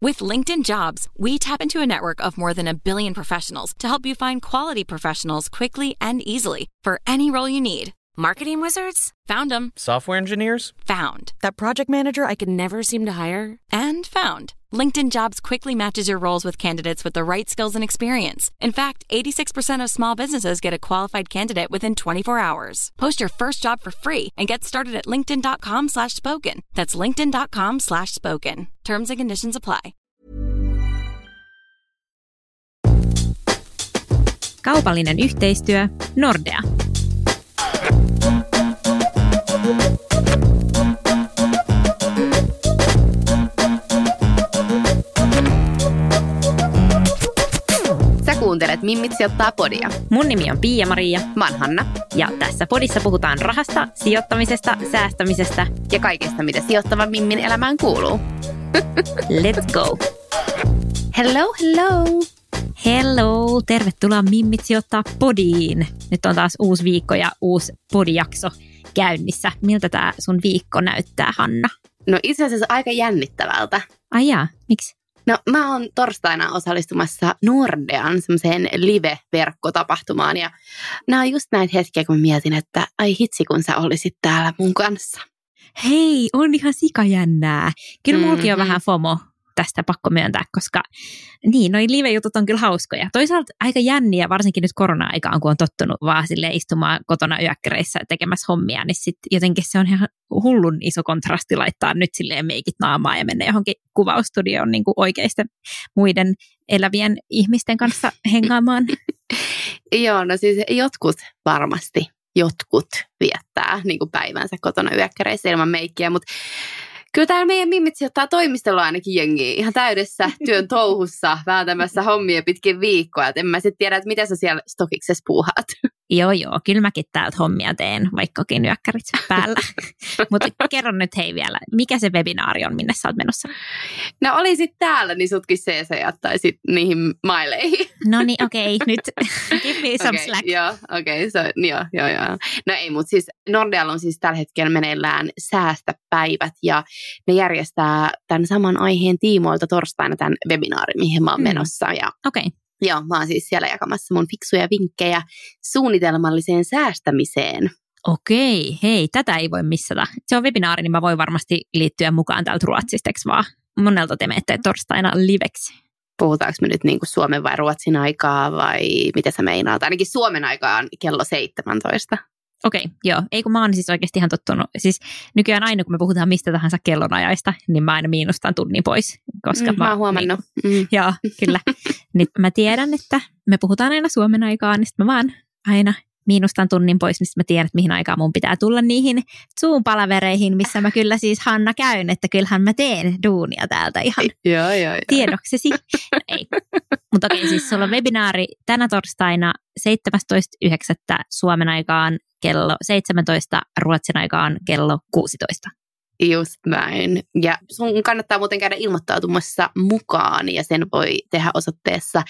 With LinkedIn Jobs, we tap into a network of more than 1 billion professionals to help you find quality professionals quickly and easily for any role you need. Marketing wizards? Found them. Software engineers? Found. That project manager I could never seem to hire? And found. LinkedIn Jobs quickly matches your roles with candidates with the right skills and experience. In fact, 86% of small businesses get a qualified candidate within 24 hours. Post your first job for free and get started at linkedin.com/spoken. That's linkedin.com/spoken. Terms and conditions apply. Kaupallinen yhteistyö Nordea. Sä kuuntelet Mimmit sijoittaa podia. Mun nimi on Pia-Maria. Mä oon Hanna. Ja tässä podissa puhutaan rahasta, sijoittamisesta, säästämisestä Ja kaikesta, mitä sijoittavan Mimmin elämään kuuluu. Let's go! Hello, hello! Hello! Tervetuloa Mimmit sijoittaa podiin. Nyt on taas uusi viikko ja uusi podijakso käynnissä. Miltä tää sun viikko näyttää, Hanna? No itse asiassa aika jännittävältä. Ai jaa, miksi? No mä oon torstaina osallistumassa Nordean semmoiseen live-verkkotapahtumaan ja nämä on just näitä hetkiä, kun mä mietin, että ai hitsi, kun sä olisit täällä mun kanssa. Hei, on ihan sikajännää. Kyllä mullakin on vähän FOMO tästä pakko myöntää, koska niin, noi live-jutut on kyllä hauskoja. Toisaalta aika jänniä, varsinkin nyt korona-aikaan, kun on tottunut vaan silleen istumaan kotona yökkäreissä tekemässä hommia, niin sitten jotenkin se on ihan hullun iso kontrasti laittaa nyt silleen meikit naamaan ja mennä johonkin kuvaustudioon niin kuin oikeisten muiden elävien ihmisten kanssa hengaamaan. Joo, no siis jotkut viettää niin kuin päivänsä kotona yökkäreissä ilman meikkiä, mutta kyllä täällä meidän Mimmit sijoittaa toimistolla ainakin jengiä ihan täydessä työn touhussa, vääntämässä hommia pitkin viikkoa. Et en mä sitten tiedä, että mitä sä siellä stokiksessa puuhaat. Joo, kyllä mäkin täältä hommia teen, vaikkakin yökkärit päällä. Mutta kerron nyt hei vielä, mikä se webinaari on, minne sä oot menossa? No olisit täällä, niin sutkin CC-jättäisit niihin maileihin. No niin, okei, nyt give me some slack. Joo, joo. No ei, mutta siis Nordealla on siis tällä hetkellä meneillään säästäpäivät ja ne järjestää tämän saman aiheen tiimoilta torstaina tämän webinaarin, mihin mä oon menossa. Okei. Joo, mä oon siis siellä jakamassa mun fiksuja vinkkejä suunnitelmalliseen säästämiseen. Okei, hei, tätä ei voi missata. Se on webinaari, niin mä voin varmasti liittyä mukaan täältä Ruotsista, eikö vaan? Monelta te menette torstaina liveksi. Puhutaanko me nyt niin kuin Suomen vai Ruotsin aikaa vai mitä sä meinaat? Ainakin Suomen aikaan kello 17. Okei, joo. Ei kun mä oon siis oikeasti ihan tottunut. Siis nykyään aina kun me puhutaan mistä tahansa kellonajaista, niin mä aina miinustan tunnin pois. Koska mä oon huomannut. Joo, kyllä. Nyt mä tiedän, että me puhutaan aina Suomen aikaan, niin sitten mä vaan aina miinustan tunnin pois, niin mä tiedän, että mihin aikaan mun pitää tulla niihin Zoom-palavereihin, missä mä kyllä siis Hanna käyn, että kyllähän mä teen duunia täältä ihan tiedoksesi. Ei. Mutta okei, siis sulla on webinaari tänä torstaina 17.9. Suomen aikaan kello 17, Ruotsin aikaan kello 16. Just näin. Ja sun kannattaa muuten käydä ilmoittautumassa mukaan ja sen voi tehdä osoitteessa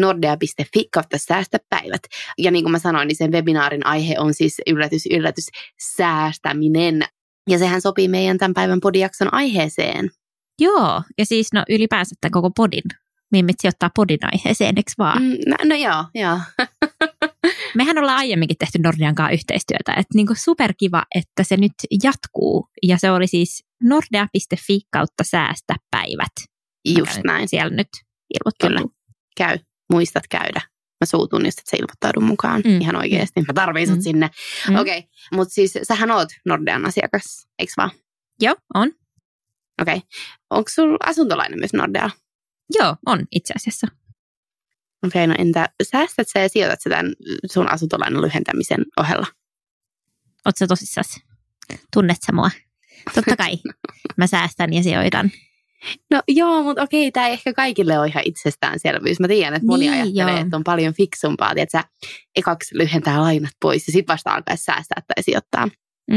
nordea.fi/säästöpäivät. Ja niin kuin mä sanoin, niin sen webinaarin aihe on siis yllätys, säästäminen. Ja sehän sopii meidän tämän päivän podijakson aiheeseen. Joo, ja siis no ylipäänsä tämän koko podin. Mimmit sijoittaa podin aiheeseen, eikö vaan? No joo. Mehän ollaan aiemminkin tehty Nordean kanssa yhteistyötä, että niinku superkiva, että se nyt jatkuu. Ja se oli siis nordea.fi/säästäpäivät. Just näin. Siellä nyt ilmoittautuu. Käy, muistat käydä. Mä suutun, jos et sä ilmoittaudu mukaan ihan oikeasti. Mä tarviin sut sinne. Okei, mutta siis sähän oot Nordean asiakas, eikö vaan? Joo, on. Okei. Onko sulla asuntolaina myös Nordealla? Joo, on itse asiassa. Okei, no entä säästät sä ja sijoitat sä tämän sun asuntolainan lyhentämisen ohella? Oot sä tosissaan? Tunnet sä mua? Totta kai. Mä säästän ja sijoitan. No joo, mutta okei, tämä ei ehkä kaikille ole ihan itsestäänselvyys. Mä tiedän, että moni ajattelee, että on paljon fiksumpaa, että sä ekaksi lyhentää lainat pois ja sit vasta alkaa säästää tai sijoittaa.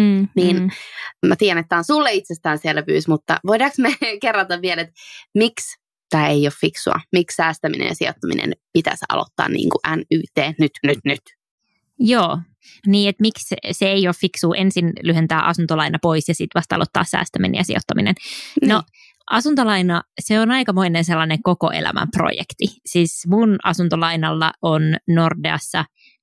Mä tiedän, että tämä on sulle itsestäänselvyys, mutta voidaanko me kerrata vielä, että miksi tämä ei ole fiksua? Miksi säästäminen ja sijoittaminen pitäisi aloittaa niin kuin NYT nyt? Joo, niin että miksi se ei ole fiksua ensin lyhentää asuntolaina pois ja sitten vasta aloittaa säästäminen ja sijoittaminen. No asuntolaina, se on aikamoinen sellainen koko elämän projekti. Siis mun asuntolainalla on Nordeassa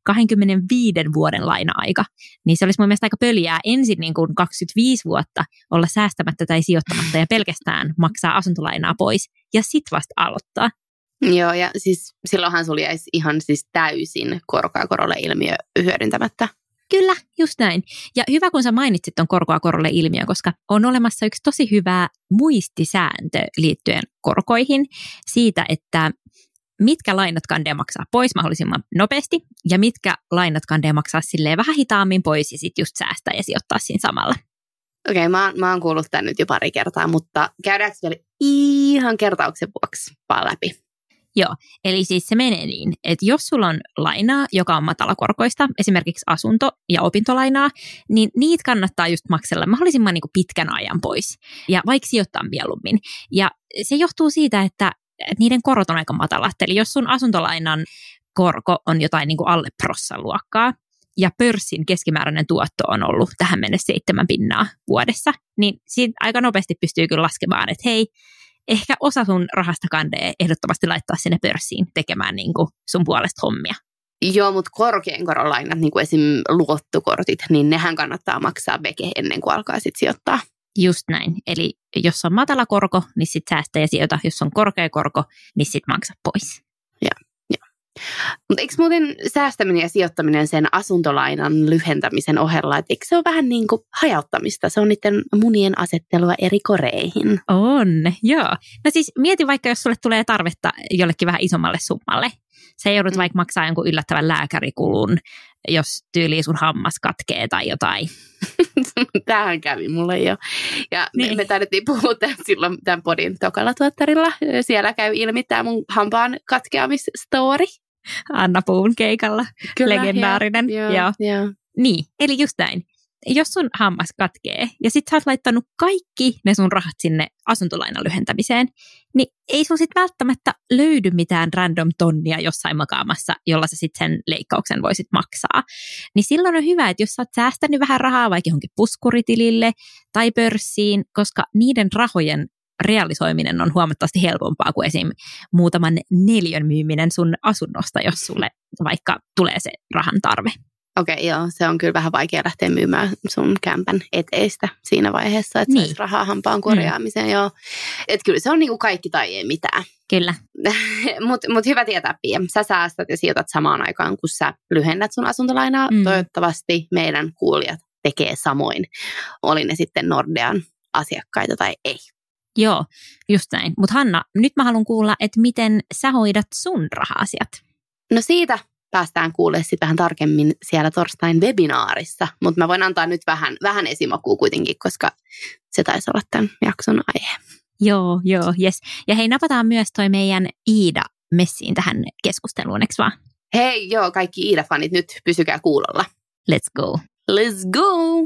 25 vuoden laina-aika. Niin se olisi mun mielestä aika pöljää ensin niin kuin 25 vuotta olla säästämättä tai sijoittamatta ja pelkästään maksaa asuntolainaa pois ja sit vasta aloittaa. Joo, ja siis silloinhan sulla jäisi ihan siis täysin korkoa korolle ilmiö hyödyntämättä. Kyllä, just näin. Ja hyvä, kun sä mainitsit ton korkoa korolle ilmiö, koska on olemassa yksi tosi hyvä muistisääntö liittyen korkoihin siitä, että mitkä lainat kandee maksaa pois mahdollisimman nopeasti ja mitkä lainat kandee maksaa silleen vähän hitaammin pois ja sitten just säästää ja sijoittaa siinä samalla. Okei, mä oon kuullut tämän nyt jo pari kertaa, mutta käydäänkö vielä ihan kertauksen vuoksi vaan läpi? Joo, eli siis se menee niin, että jos sulla on lainaa, joka on matalakorkoista, esimerkiksi asunto- ja opintolainaa, niin niitä kannattaa just maksella mahdollisimman niin kuin pitkän ajan pois ja vaikka sijoittaa mieluummin. Ja se johtuu siitä, että niiden korot on aika matalat. Eli jos sun asuntolainan korko on jotain niin kuin alle prossan luokkaa ja pörssin keskimääräinen tuotto on ollut tähän mennessä 7% vuodessa, niin siitä aika nopeasti pystyy kyllä laskemaan, että hei, ehkä osa sun rahasta kandee ehdottomasti laittaa sinne pörssiin tekemään niin kuin sun puolesta hommia. Joo, mutta korkean koron lainat, niin kuin esim. Luottokortit, niin nehän kannattaa maksaa veke ennen kuin alkaa sitten sijoittaa. Just näin. Eli jos on matala korko, niin sit säästä ja sijoita. Jos on korkea korko, niin sit maksa pois. Joo. Mutta eikö muuten säästäminen ja sijoittaminen sen asuntolainan lyhentämisen ohella, että eikö se ole vähän niin kuin hajauttamista? Se on niiden munien asettelua eri koreihin. On, joo. No siis mieti vaikka, jos sulle tulee tarvetta jollekin vähän isommalle summalle. Sä joudut vaikka maksaa jonkun yllättävän lääkärikulun, jos tyyliin sun hammas katkee tai jotain. Tämähän kävi mulle jo. Ja niin. Me taidettiin puhua silloin tämän podin tokalla tuottarilla. Siellä käy ilmi tämä mun hampaan katkeamisstory. Anna Puun keikalla. Kyllä, legendaarinen. Joo. Niin, eli just näin. Jos sun hammas katkee ja sit sä oot laittanut kaikki ne sun rahat sinne asuntolainan lyhentämiseen, niin ei sun sit välttämättä löydy mitään random tonnia jossain makaamassa, jolla sä sit sen leikkauksen voisit maksaa. Niin silloin on hyvä, että jos sä oot säästänyt vähän rahaa vaikka johonkin puskuritilille tai pörssiin, koska niiden rahojen realisoiminen on huomattavasti helpompaa kuin esim. Muutaman neliön myyminen sun asunnosta, jos sulle vaikka tulee se rahan tarve. Okei, joo, se on kyllä vähän vaikea lähteä myymään sun kämpän eteistä siinä vaiheessa, että saisi rahaa hampaan korjaamiseen. Joo. Että kyllä se on niinku kaikki tai ei mitään. Kyllä. Mut hyvä tietää, Pia. Sä säästät ja sijoitat samaan aikaan, kun sä lyhennät sun asuntolainaa. Toivottavasti meidän kuulijat tekee samoin. Oli ne sitten Nordean asiakkaita tai ei. Joo, just näin. Mutta Hanna, nyt mä haluan kuulla, että miten sä hoidat sun raha-asiat? No siitä päästään kuulemaan sitten vähän tarkemmin siellä torstain webinaarissa, mutta mä voin antaa nyt vähän esimakua kuitenkin, koska se taisi olla tämän jakson aihe. Joo, jes. Ja hei, napataan myös toi meidän Iida messiin tähän keskusteluun, eikö vaan? Hei, joo, kaikki Iida-fanit nyt pysykää kuulolla. Let's go. Let's go!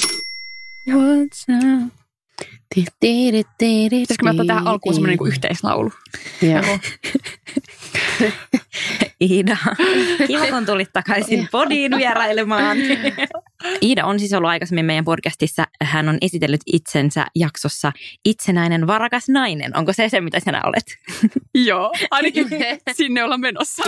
What's up? Pitäisikö mä ottaa tähän alkuun semmoinen niin yhteislaulu? Joo. Iida, kiva kun tulit takaisin podiin vierailemaan. Iida on siis ollut aikaisemmin meidän podcastissa. Hän on esitellyt itsensä jaksossa Itsenäinen varakas nainen. Onko se, mitä sinä olet? Joo, ainakin sinne ollaan menossa.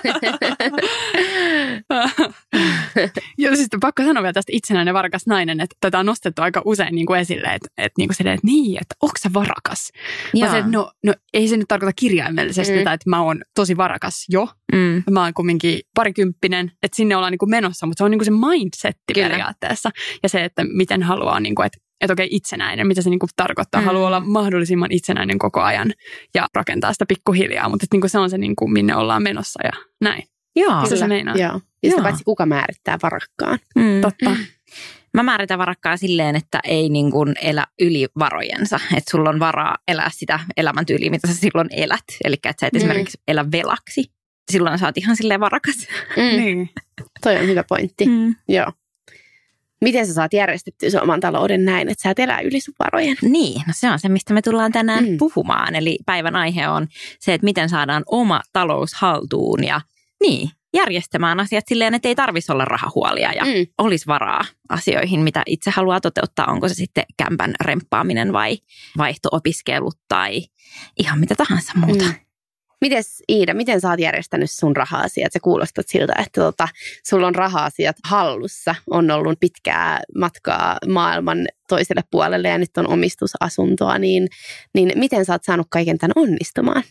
Joo, siis pakko sanoa vielä tästä Itsenäinen varakas nainen, että tätä on nostettu aika usein niin kuin esille, että onko sä varakas? Mä se, että no ei se nyt tarkoita kirjaimellisesti että mä oon tosi varakas jo. Mä oon kumminkin parikymppinen, että sinne ollaan niin kuin menossa, mutta se on niin kuin se mindsetti periaatteessa. Ja se, että miten haluaa, niin kuin, että okei, itsenäinen, mitä se niin kuin tarkoittaa. Haluaa olla mahdollisimman itsenäinen koko ajan ja rakentaa sitä pikkuhiljaa, mutta että niin kuin se on se, niin kuin, minne ollaan menossa ja näin. Joo. Se meinaa. Joo. Ja sitä paitsi kuka määrittää varakkaan. Totta. Mä määritän varakkaa silleen, että ei niin kuin elä yli varojensa. Että sulla on varaa elää sitä elämäntyyliä, mitä sä silloin elät. Eli että sä et esimerkiksi elä velaksi. Silloin sä oot ihan silleen varakas. Niin. Toi on hyvä pointti. Joo. Miten sä saat järjestettyä sun oman talouden näin, että sä et elää yli sun varojen? Niin, no se on se, mistä me tullaan tänään puhumaan. Eli päivän aihe on se, että miten saadaan oma talous haltuun ja niin, järjestämään asiat silleen, että ei tarvitsisi olla rahahuolia ja olisi varaa asioihin, mitä itse haluaa toteuttaa. Onko se sitten kämpän remppaaminen vai vaihto-opiskelut tai ihan mitä tahansa muuta. Mites Iida, miten sä oot järjestänyt sun raha-asiat? Sä kuulostat siltä, että sulla on raha-asiat hallussa. On ollut pitkää matkaa maailman toiselle puolelle ja nyt on omistusasuntoa. Niin miten sä oot saanut kaiken tämän onnistumaan?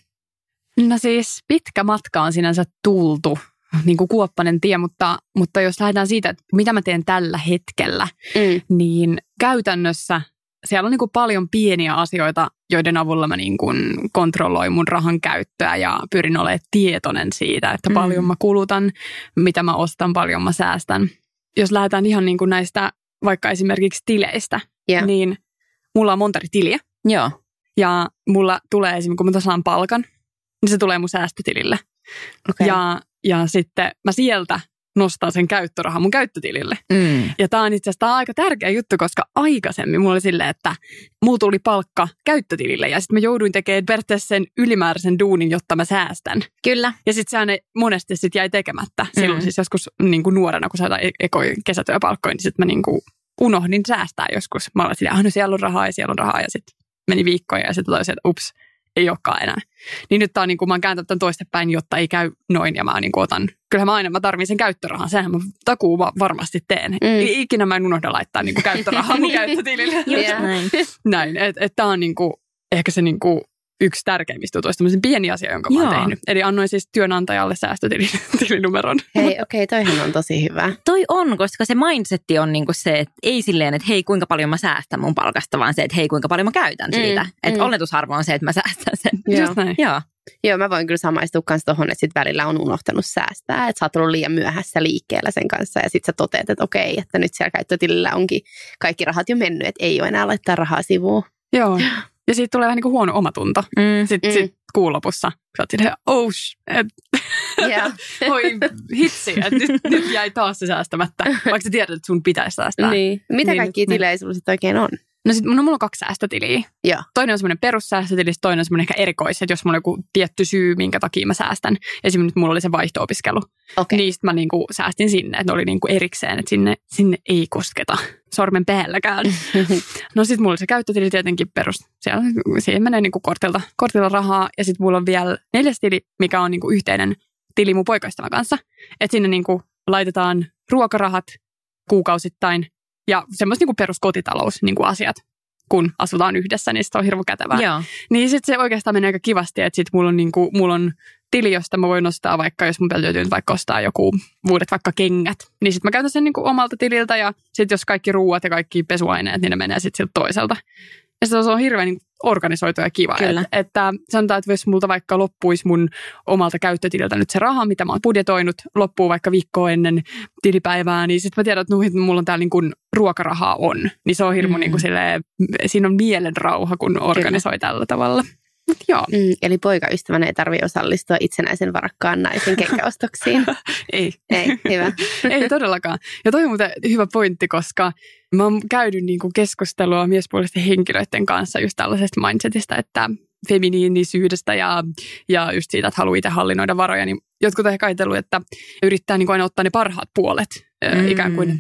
No siis pitkä matka on sinänsä tultu, niin kuin kuoppainen tie, mutta jos lähdetään siitä, että mitä mä teen tällä hetkellä, niin käytännössä siellä on niin kuin paljon pieniä asioita, joiden avulla mä niin kuin kontrolloin mun rahan käyttöä ja pyrin olemaan tietoinen siitä, että paljon mä kulutan, mitä mä ostan, paljon mä säästän. Jos lähdetään ihan niin kuin näistä vaikka esimerkiksi tileistä, niin mulla on monta eri tiliä. Joo. Ja mulla tulee esimerkiksi, kun mä saan palkan, niin se tulee mun säästötilille. Okay. Ja sitten mä sieltä nostan sen käyttörahan mun käyttötilille. Ja tää on itse asiassa aika tärkeä juttu, koska aikaisemmin mulla oli silleen, että mulla tuli palkka käyttötilille ja sitten mä jouduin tekemään periaatteessa sen ylimääräisen duunin, jotta mä säästän. Kyllä. Ja sitten sehän monesti sit jäi tekemättä. Silloin siis joskus niin kuin nuorena, kun saadaan ekoja kesätyöpalkkoja, niin sitten mä niin kuin unohdin säästää joskus. Mä olin silleen, no siellä on rahaa ja siellä on rahaa ja sitten meni viikkoja ja sitten toisin, että ups, ei olekaan enää. Niin nyt tää on niin kuin, mä oon kääntänyt tämän toistepäin, jotta ei käy noin ja mä niin kuin otan, kyllähän mä tarvitsen sen käyttörahan, sehän mä takuu varmasti teen. Ikinä mä en unohda laittaa niin kuin käyttörahaa mun käyttötilille. Näin, että tää on niin kuin, ehkä se niin kuin yksi tärkeimmistä jutuista, tämmöisen pieni asia, jonka mä oon tehnyt. Eli annoin siis työnantajalle säästötilinumeron. Hei, okei, toihan on tosi hyvä. Toi on, koska se mindsetti on niinku se, että ei silleen, että hei, kuinka paljon mä säästän mun palkasta, vaan se, että hei, kuinka paljon mä käytän siitä. Että oletusarvo on se, että mä säästän sen. Just näin. Joo, mä voin kyllä samaistua kans tohon, että sit välillä on unohtanut säästää. Että sä oot ollut liian myöhässä liikkeellä sen kanssa ja sit sä toteat, että okei, että nyt siellä käyttötilillä onkin kaikki rahat jo mennyt, että ei ole enää laittaa rahaa sivuun. Joo. Ja siitä tulee vähän niin kuin huono omatunto. Sitten kuun lopussa sä oot silleen, oi hitsi, että nyt jäi taas se säästämättä, vaikka sä tiedät, että sun pitäisi säästää. Niin. Mitä kaikkia tilejä sulla sitten oikein on? No sit mulla on 2 säästötiliä. Joo. Toinen on semmoinen perussäästötili, toinen on semmoinen ehkä erikois, että jos mulla on joku tietty syy, minkä takia mä säästän. Esimerkiksi mulla oli se vaihto-opiskelu. Okay. Niistä mä niinku säästin sinne, että ne oli niinku erikseen, että sinne ei kosketa sormen päälläkään. No sit mulla oli se käyttötili tietenkin siihen menee niinku kortilta rahaa. Ja sit mulla on vielä 4. tili, mikä on niinku yhteinen tili mun poikaystävän kanssa. Että sinne niinku laitetaan ruokarahat kuukausittain. Ja semmoista niinku peruskotitalous niinku asiat, kun asutaan yhdessä, niin se on hirveän kätevää. Joo. Niin sitten se oikeastaan menee aika kivasti, että sitten mulla on tili, josta mä voin ostaa vaikka, jos mun täytyy nyt vaikka ostaa joku uudet vaikka kengät. Niin sitten mä käytän sen niinku omalta tililtä ja sitten jos kaikki ruuat ja kaikki pesuaineet, niin ne menee sitten siltä toiselta. Ja se on hirveän niin organisoitu ja kiva. Että sanotaan, että jos multa vaikka loppuisi mun omalta käyttötililtä nyt se raha, mitä mä oon budjetoinut, loppuu vaikka viikkoa ennen tilipäivää, niin sitten mä tiedän, että mulla on täällä niin kuin ruokarahaa on. Niin se on hirveän niin kuin silleen, siinä on mielenrauha, kun organisoi tällä tavalla. Joo. Eli poikaystävänä ei tarvitse osallistua itsenäisen varakkaan naisen kenkäostoksiin. Ei, hyvä. Ei todellakaan. Ja toi on muuten hyvä pointti, koska mä oon käynyt niinku keskustelua miespuolisten henkilöiden kanssa just tällaisesta mindsetistä, että feminiinisyydestä ja just siitä, että haluaa itse hallinnoida varoja, niin jotkut on ehkä ajatellut, että yrittää niinku aina ottaa ne parhaat puolet. Ikään kuin,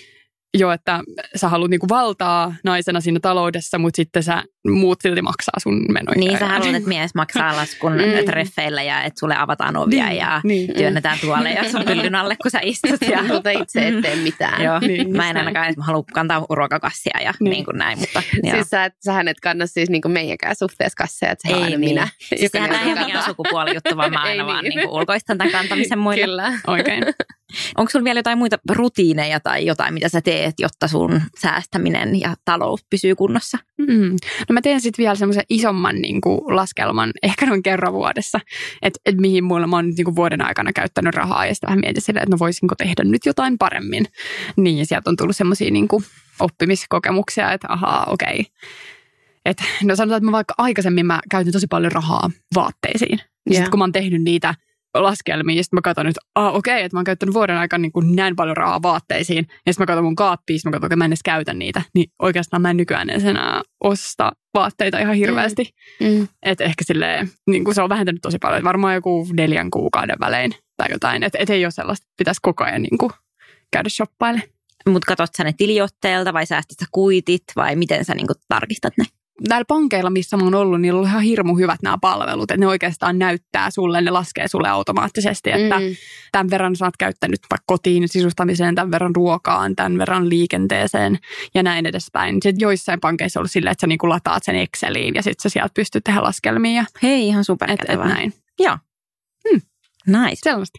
että sä haluat niinku valtaa naisena siinä taloudessa, mutta sitten muut silti maksaa sun menoja. Niin, sä haluat, että mies maksaa laskun treffeillä ja että sulle avataan ovia ja työnnetään tuoleja sun pyllyn alle, kun sä istut. Ja mutta itse et tee mitään. Joo, mä en ainakaan edes halua kantaa ruokakassia ja niin kuin näin. Mutta, siis sähän et kanna siis niin kuin meidänkään suhteessa kasseja, että se on aina minä. Siis sehän ei ole mikään sukupuolijuttu, vaan mä aina vaan niin ulkoistan tämän kantamisen muille. Kyllä. Oikein. Onko sulla vielä jotain muita rutiineja tai jotain, mitä sä teet, jotta sun säästäminen ja talous pysyy kunnossa? No mä teen sitten vielä semmoisen isomman niin kuin laskelman, ehkä noin kerran vuodessa, että mihin mä oon nyt niin kuin vuoden aikana käyttänyt rahaa ja sitten vähän mietin silleen, että no voisinko tehdä nyt jotain paremmin. Niin ja sieltä on tullut semmoisia niin kuin oppimiskokemuksia, että okei. Että no sanotaan, että mä vaikka aikaisemmin mä käytin tosi paljon rahaa vaatteisiin. Ja sitten kun mä oon tehnyt niitä laskelmia ja sitten mä katson, että okei, että mä oon käyttänyt vuoden aikana niin kuin näin paljon rahaa vaatteisiin ja sitten mä katson mun kaappia, mä katson, että mä en edes käytä niitä, niin oikeastaan mä en nykyään edes enää osta vaatteita ihan hirveästi. Että ehkä silleen, niin kuin se on vähentänyt tosi paljon, varmaan joku 4 kuukauden välein tai jotain, että ei ole sellaista, että pitäisi koko ajan niin kuin käydä shoppailemaan. Mutta katsot sä ne tiliotteelta vai säästät sä kuitit vai miten sä niin kuin tarkistat ne? Näillä pankeilla, missä mä oon ollut, niin on ollut ihan hirmu hyvät nämä palvelut, että ne oikeastaan näyttää sulle, ne laskee sulle automaattisesti, että tämän verran sä oot käyttänyt vaikka kotiin sisustamiseen, tämän verran ruokaan, tämän verran liikenteeseen ja näin edespäin. Sitten joissain pankeissa on ollut silleen, että sä niinku lataat sen Exceliin ja sitten sä sieltä pystyt tehdä laskelmia. Hei, ihan superkätevää. Et näin. Joo. Nice. Sellaista.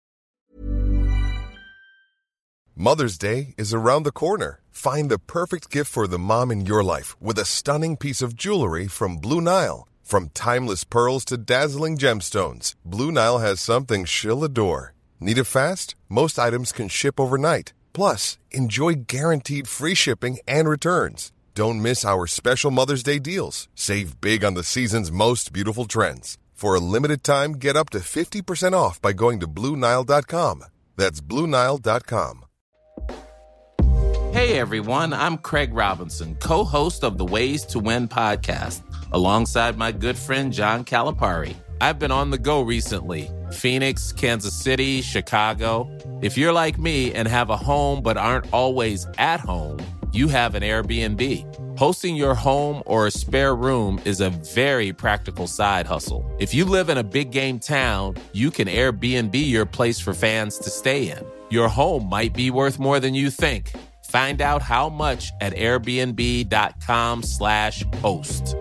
Mother's Day is around the corner. Find the perfect gift for the mom in your life with a stunning piece of jewelry from Blue Nile. From timeless pearls to dazzling gemstones, Blue Nile has something she'll adore. Need it fast? Most items can ship overnight. Plus, enjoy guaranteed free shipping and returns. Don't miss our special Mother's Day deals. Save big on the season's most beautiful trends. For a limited time, get up to 50% off by going to BlueNile.com. That's BlueNile.com. Hey everyone, I'm Craig Robinson, co-host of the Ways to Win podcast, alongside my good friend John Calipari. I've been on the go recently. Phoenix, Kansas City, Chicago. If you're like me and have a home but aren't always at home, you have an Airbnb. Hosting your home or a spare room is a very practical side hustle. If you live in a big game town, you can Airbnb your place for fans to stay in. Your home might be worth more than you think. Find out how much at airbnb.com/host.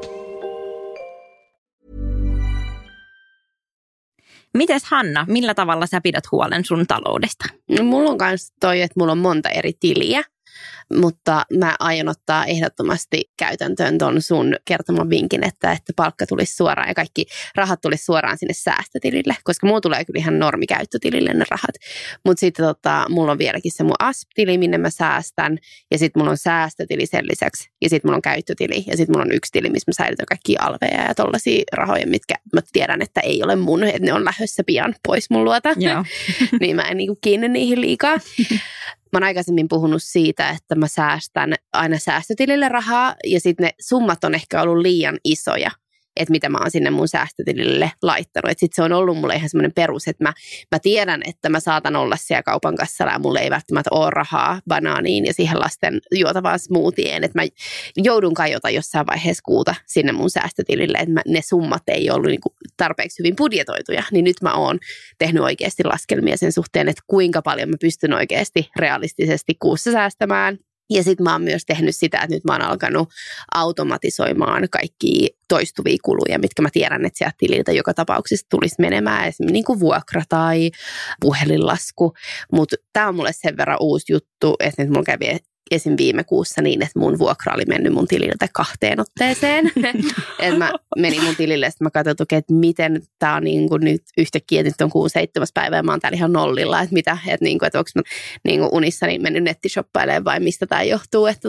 Mites Hanna, millä tavalla sä pidät huolen sun taloudesta? No, mulla on myös toi, että mulla on monta eri tiliä. Mutta mä aion ottaa ehdottomasti käytäntöön ton sun kertoman vinkin, että palkka tulisi suoraan ja kaikki rahat tulisi suoraan sinne säästötilille, koska mulla tulee kyllä ihan normikäyttötilille ne rahat. Mutta sitten mulla on vieläkin se mun ASP-tili, minne mä säästän, ja sitten mulla on säästötili sen lisäksi, ja sitten mulla on käyttötili, ja sitten mulla on yksi tili, missä mä säilytän kaikkia alveja ja tollaisia rahoja, mitkä mä tiedän, että ei ole mun, että ne on lähdössä pian pois mun luota. Niin mä en niinku kiinni niihin liikaa. Mä oon aikaisemmin puhunut siitä, että mä säästän aina säästötilille rahaa ja sitten ne summat on ehkä ollut liian isoja, että mitä mä oon sinne mun säästötilille laittanut. Että sitten se on ollut mulle ihan semmoinen perus, että mä tiedän, että mä saatan olla siellä kaupan kassalla ja mulle ei välttämättä ole rahaa banaaniin ja siihen lasten juotavaan smoothieen. Että mä joudun kajota jossain vaiheessa kuuta sinne mun säästötilille, että ne summat ei ollut niinku tarpeeksi hyvin budjetoituja. Niin nyt mä oon tehnyt oikeasti laskelmia sen suhteen, että kuinka paljon mä pystyn oikeasti realistisesti kuussa säästämään. Ja sitten mä oon myös tehnyt sitä, että nyt mä oon alkanut automatisoimaan kaikkia toistuvia kuluja, mitkä mä tiedän, että sieltä tililtä joka tapauksessa tulisi menemään. Esimerkiksi niin kuin vuokra tai puhelinlasku. Mutta tää on mulle sen verran uusi juttu, että nyt mulla kävi esim. Viime kuussa niin, että mun vuokra oli mennyt mun tililtä 2 otteeseen. Että mä menin mun tilille ja sitten mä katsoin, että miten tää on niin kuin nyt yhtäkkiä, että nyt on kuun 7. päivä ja mä oon täällä ihan nollilla. Että mitä, että, niin kuin, että onko mä niin kuin unissani mennyt nettishoppailemaan vai mistä tää johtuu. Että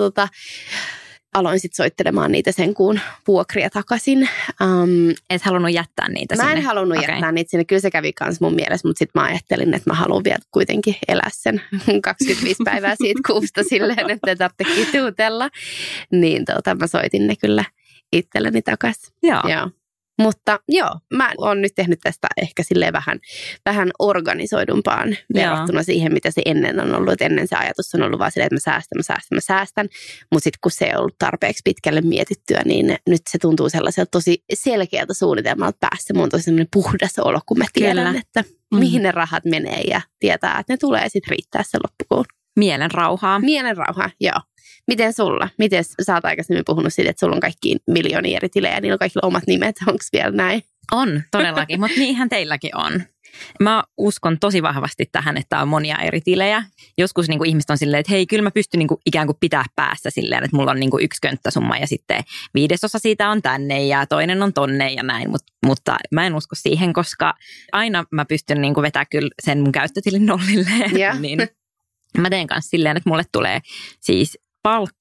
aloin sitten soittelemaan niitä sen kuun vuokria takaisin. Et halunnut jättää niitä sinne? Mä en halunnut jättää niitä sinne. Kyllä se kävi kanssa mun mielessä, mutta sitten mä ajattelin, että mä haluan vielä kuitenkin elää sen 25 päivää siitä kuusta silleen, että ei tarvitse kituutella. Niin mä soitin ne kyllä itselleni takaisin. Joo. Mutta joo, mä oon nyt tehnyt tästä ehkä silleen vähän organisoidumpaan verrattuna siihen, mitä se ennen on ollut. Et ennen se ajatus on ollut vaan silleen, että mä säästän. Mutta sitten kun se ei ollut tarpeeksi pitkälle mietittyä, niin nyt se tuntuu sellaiselta tosi selkeältä suunnitelmalta päässä. Mulla on tosi sellainen puhdas olo, kun mä tiedän, että mihin ne rahat menee ja tietää, että ne tulee sitten riittää sen loppukuun. Mielenrauhaa, joo. Miten sulla? Miten sä oot aikaisemmin puhunut siitä, että sulla on kaikki miljoonia eri tilejä, niillä on kaikilla omat nimet, onko vielä näin? On, todellakin, mutta niinhän teilläkin on. Mä uskon tosi vahvasti tähän, että on monia eri tilejä. Joskus niin kuin ihmiset on silleen, että hei, kyllä mä pystyn niin kuin ikään kuin pitää päässä silleen, että mulla on niin kuin 1 könttäsumma ja sitten 1/5 siitä on tänne ja toinen on tonne ja näin. Mutta mä en usko siihen, koska aina mä pystyn niin kuin vetämään kyllä sen mun käyttötilin nollille. Niin mä teen kanssa silleen, että mulle tulee siis palkka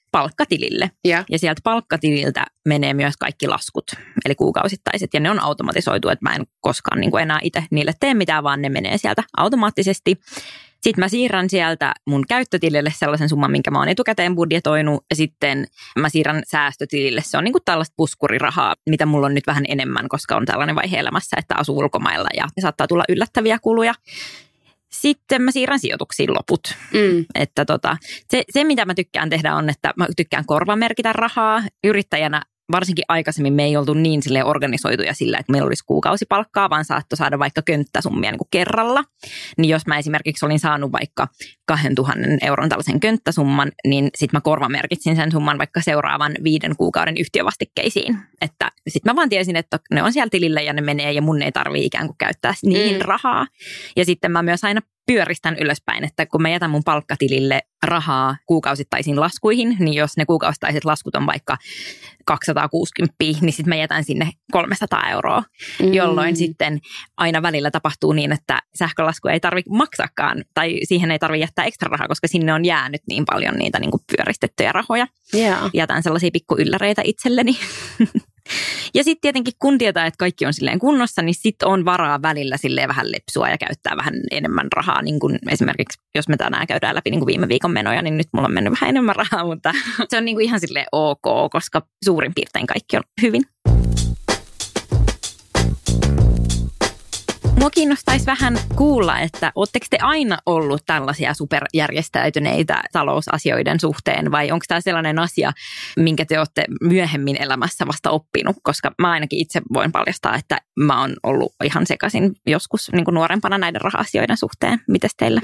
palkkatilille. Ja sieltä palkkatililtä menee myös kaikki laskut, eli kuukausittaiset, ja ne on automatisoitu, että mä en koskaan niin kuin enää itse niille tee mitään, vaan ne menee sieltä automaattisesti. Sitten mä siirrän sieltä mun käyttötilille sellaisen summan, minkä mä oon etukäteen budjetoinut, ja sitten mä siirrän säästötilille. Se on niin kuin tällaista puskurirahaa, mitä mulla on nyt vähän enemmän, koska on tällainen vaihe elämässä, että asuu ulkomailla ja saattaa tulla yllättäviä kuluja. Sitten mä siirrän sijoituksiin loput. Että se, mitä mä tykkään tehdä on, että mä tykkään korvamerkitä rahaa. Yrittäjänä varsinkin aikaisemmin me ei oltu niin silleen organisoituja sillä, että meillä olisi kuukausipalkkaa, vaan saattoi saada vaikka könttäsummia niin kuin kerralla. Niin jos mä esimerkiksi olin saanut vaikka 2 000 euron tällaisen könttäsumman, niin sitten mä korvamerkitsin sen summan vaikka seuraavan 5 kuukauden yhtiövastikkeisiin. Että sitten mä vaan tiesin, että ne on siellä tilillä ja ne menee ja mun ei tarvitse ikään kuin käyttää niihin rahaa. Ja sitten mä myös aina pyöristän ylöspäin, että kun mä jätän mun palkkatilille rahaa kuukausittaisiin laskuihin, niin jos ne kuukausittaiset laskut on vaikka 260, niin sitten mä jätän sinne 300 euroa, jolloin sitten aina välillä tapahtuu niin, että sähkölasku ei tarvitse maksaakaan tai siihen ei tarvitse jättää ekstra rahaa, koska sinne on jäänyt niin paljon niitä niin kuin pyöristettyjä rahoja. Yeah. Jätän sellaisia pikkuylläreitä itselleni. Ja sitten tietenkin kun tietää, että kaikki on silleen kunnossa, niin sitten on varaa välillä silleen vähän lepsua ja käyttää vähän enemmän rahaa. Niin kuin esimerkiksi, jos me tänään käydään läpi niin kuin viime viikon menoja, niin nyt mulla on mennyt vähän enemmän rahaa, mutta se on niin kuin ihan silleen ok, koska suurin piirtein kaikki on hyvin. Mua kiinnostaisi vähän kuulla, että ootteko te aina ollut tällaisia superjärjestäytyneitä talousasioiden suhteen vai onko tämä sellainen asia, minkä te olette myöhemmin elämässä vasta oppinut? Koska mä ainakin itse voin paljastaa, että mä oon ollut ihan sekaisin joskus niin kuin nuorempana näiden raha-asioiden suhteen. Mites teillä?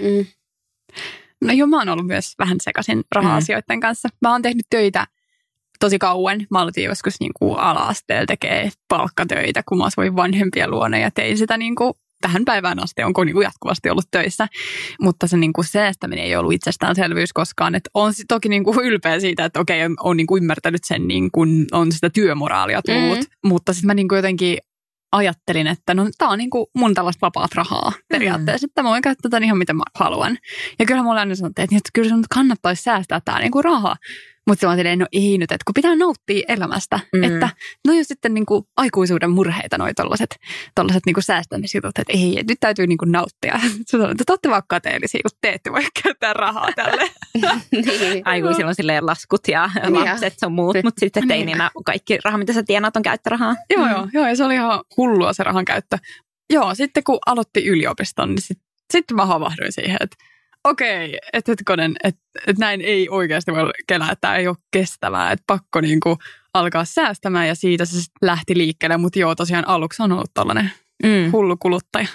No joo, mä oon ollut myös vähän sekaisin raha-asioiden kanssa. Mä oon tehnyt töitä tosi kauan. Mä aloitin joskus niin kuin ala-asteella tekee palkkatöitä, kun mä asuin vanhempien luona ja tein sitä niin kuin tähän päivään asti, onko niin kuin jatkuvasti ollut töissä. Mutta se niin kuin säästäminen ei ollut itsestäänselvyys koskaan. Että on toki niin kuin ylpeä siitä, että okei, on niin kuin ymmärtänyt sen, niin kuin on sitä työmoraalia tullut. Mutta sitten mä niin kuin jotenkin ajattelin, että no tää on niin kuin mun tällaista vapaat rahaa periaatteessa, että mä voin käyttää tätä ihan mitä mä haluan. Ja kyllä mulle aina sanottiin, että kyllä se kannattaisi säästää tää niin kuin rahaa. Mutta se on silleen, no ei nyt, että kun pitää nauttia elämästä, että no jo sitten niin kuin aikuisuuden murheita noi tollaset niin kuin säästämisjutut, että ei, nyt täytyy niin kuin nauttia. Sä sanoit, että olette vaan kateellisia, kun te ette voi käyttää rahaa tälle. Niin. Aikuisilla on silleen laskut ja lapset sun muut, mutta sitten teininä kaikki raha, mitä sä tienaat, on käyttörahaa. Joo, ja se oli ihan hullua se rahan käyttö. Joo, sitten kun aloitti yliopiston, niin sitten mä havahduin siihen, että okei, että näin ei oikeasti voi kelää, että tämä ei ole kestävää, että pakko niinku alkaa säästämään ja siitä se lähti liikkeelle, mutta joo, tosiaan aluksi on ollut tällainen hullu kuluttaja.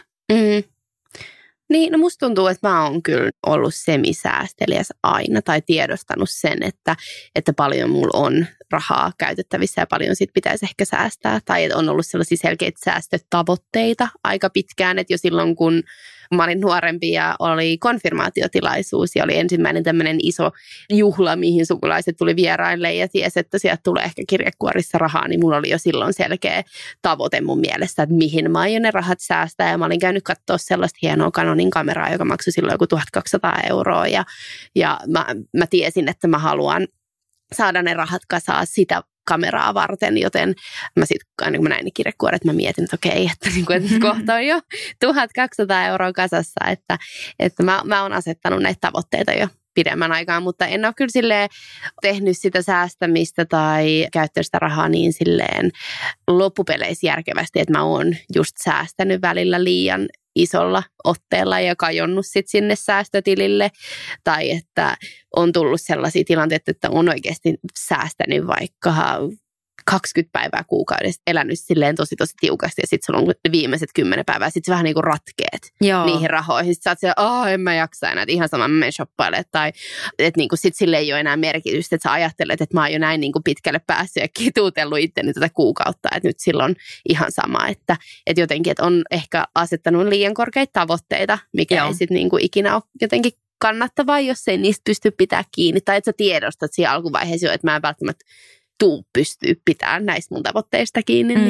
Niin, no musta tuntuu, että mä oon kyllä ollut semisäästeliäs aina tai tiedostanut sen, että paljon mulla on rahaa käytettävissä ja paljon sit pitäisi ehkä säästää. Tai on ollut sellaisia selkeitä säästötavoitteita aika pitkään, että jo silloin kun mä olin nuorempi ja oli konfirmaatiotilaisuus ja oli ensimmäinen tämmöinen iso juhla, mihin sukulaiset tuli vieraille ja tiesi, että sieltä tulee ehkä kirjekuorissa rahaa, niin mulla oli jo silloin selkeä tavoite mun mielestä, että mihin mä aion ne rahat säästää. Ja mä olin käynyt katsoa sellaista hienoa Canonin kameraa, joka maksoi silloin joku 1200 euroa ja mä tiesin, että mä haluan saada ne rahat kasaan sitä kameraa varten, joten mä sitten, kun mä näin ne kirjekuoret, mä mietin, että okei, että kohta on jo 1200 euroa kasassa, että mä oon asettanut näitä tavoitteita jo pidemmän aikaa, mutta en ole kyllä silleen tehnyt sitä säästämistä tai käyttänyt sitä rahaa niin silleen loppupeleissä järkevästi, että mä oon just säästänyt välillä liian isolla otteella ja kajonnut sit sinne säästötilille. Tai että on tullut sellaisia tilanteita, että on oikeasti säästänyt vaikka 20 päivää kuukaudessa, elänyt silleen tosi tiukasti ja sitten sulla on viimeiset 10 päivää, sitten vähän niin kuin ratkeet niihin rahoihin. Sitten sä oot siellä, en mä jaksa enää, että ihan sama mä menen shoppailemaan. Tai että niin sitten sille ei ole enää merkitystä, että sä ajattelet, että mä oon jo näin niin kuin pitkälle päässyt ja kituutellut itteni tätä kuukautta, että nyt silloin ihan sama. Että jotenkin, että on ehkä asettanut liian korkeita tavoitteita, mikä ei sitten niin kuin ikinä ole jotenkin kannattavaa, jos ei niistä pysty pitää kiinni. Tai että sä tiedostat siinä alkuvaiheessa jo, että mä en välttämättä pystyy pitämään näistä mun tavoitteista kiinni. Niin.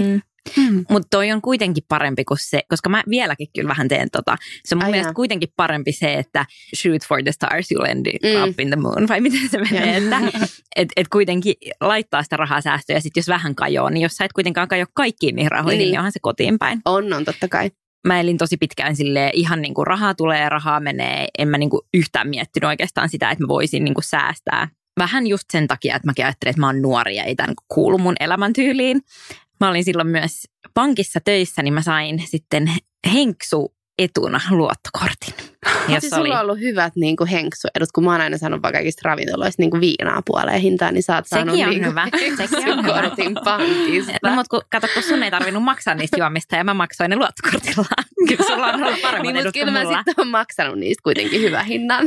Mutta toi on kuitenkin parempi kuin se, koska mä vieläkin kyllä vähän teen se on mun mielestä kuitenkin parempi se, että shoot for the stars, you'll end up in the moon, vai miten se menee, että et kuitenkin laittaa sitä rahaa säästöä ja sitten jos vähän kajoaa, niin jos sä et kuitenkaan kajo kaikkiin niihin rahoihin, niin onhan se kotiin päin. On totta kai. Mä elin tosi pitkään silleen ihan niin kuin rahaa tulee, rahaa menee, en mä niin kuin yhtään miettinyt oikeastaan sitä, että mä voisin niin kuin säästää. Vähän just sen takia, että mäkin ajattelin, että mä oon nuori ja ei tämän kuulu mun elämäntyyliin. Mä olin silloin myös pankissa töissä, niin mä sain sitten henksuetuna luottokortin. Sulla on ollut hyvät niinku henksuedut, kun mä oon aina saanut vaikka kaikista ravintoloista niinku viinaa puoleen hintaan, niin sä oot saanut henksukortin pankista. No mutta kun sun ei tarvinnut maksaa niistä juomista ja mä maksoin ne luottokortilla. Kyllä sulla on ollut paremmat edut kuin mulla. Kyllä mä sitten oon maksanut niistä kuitenkin hyvän hinnan.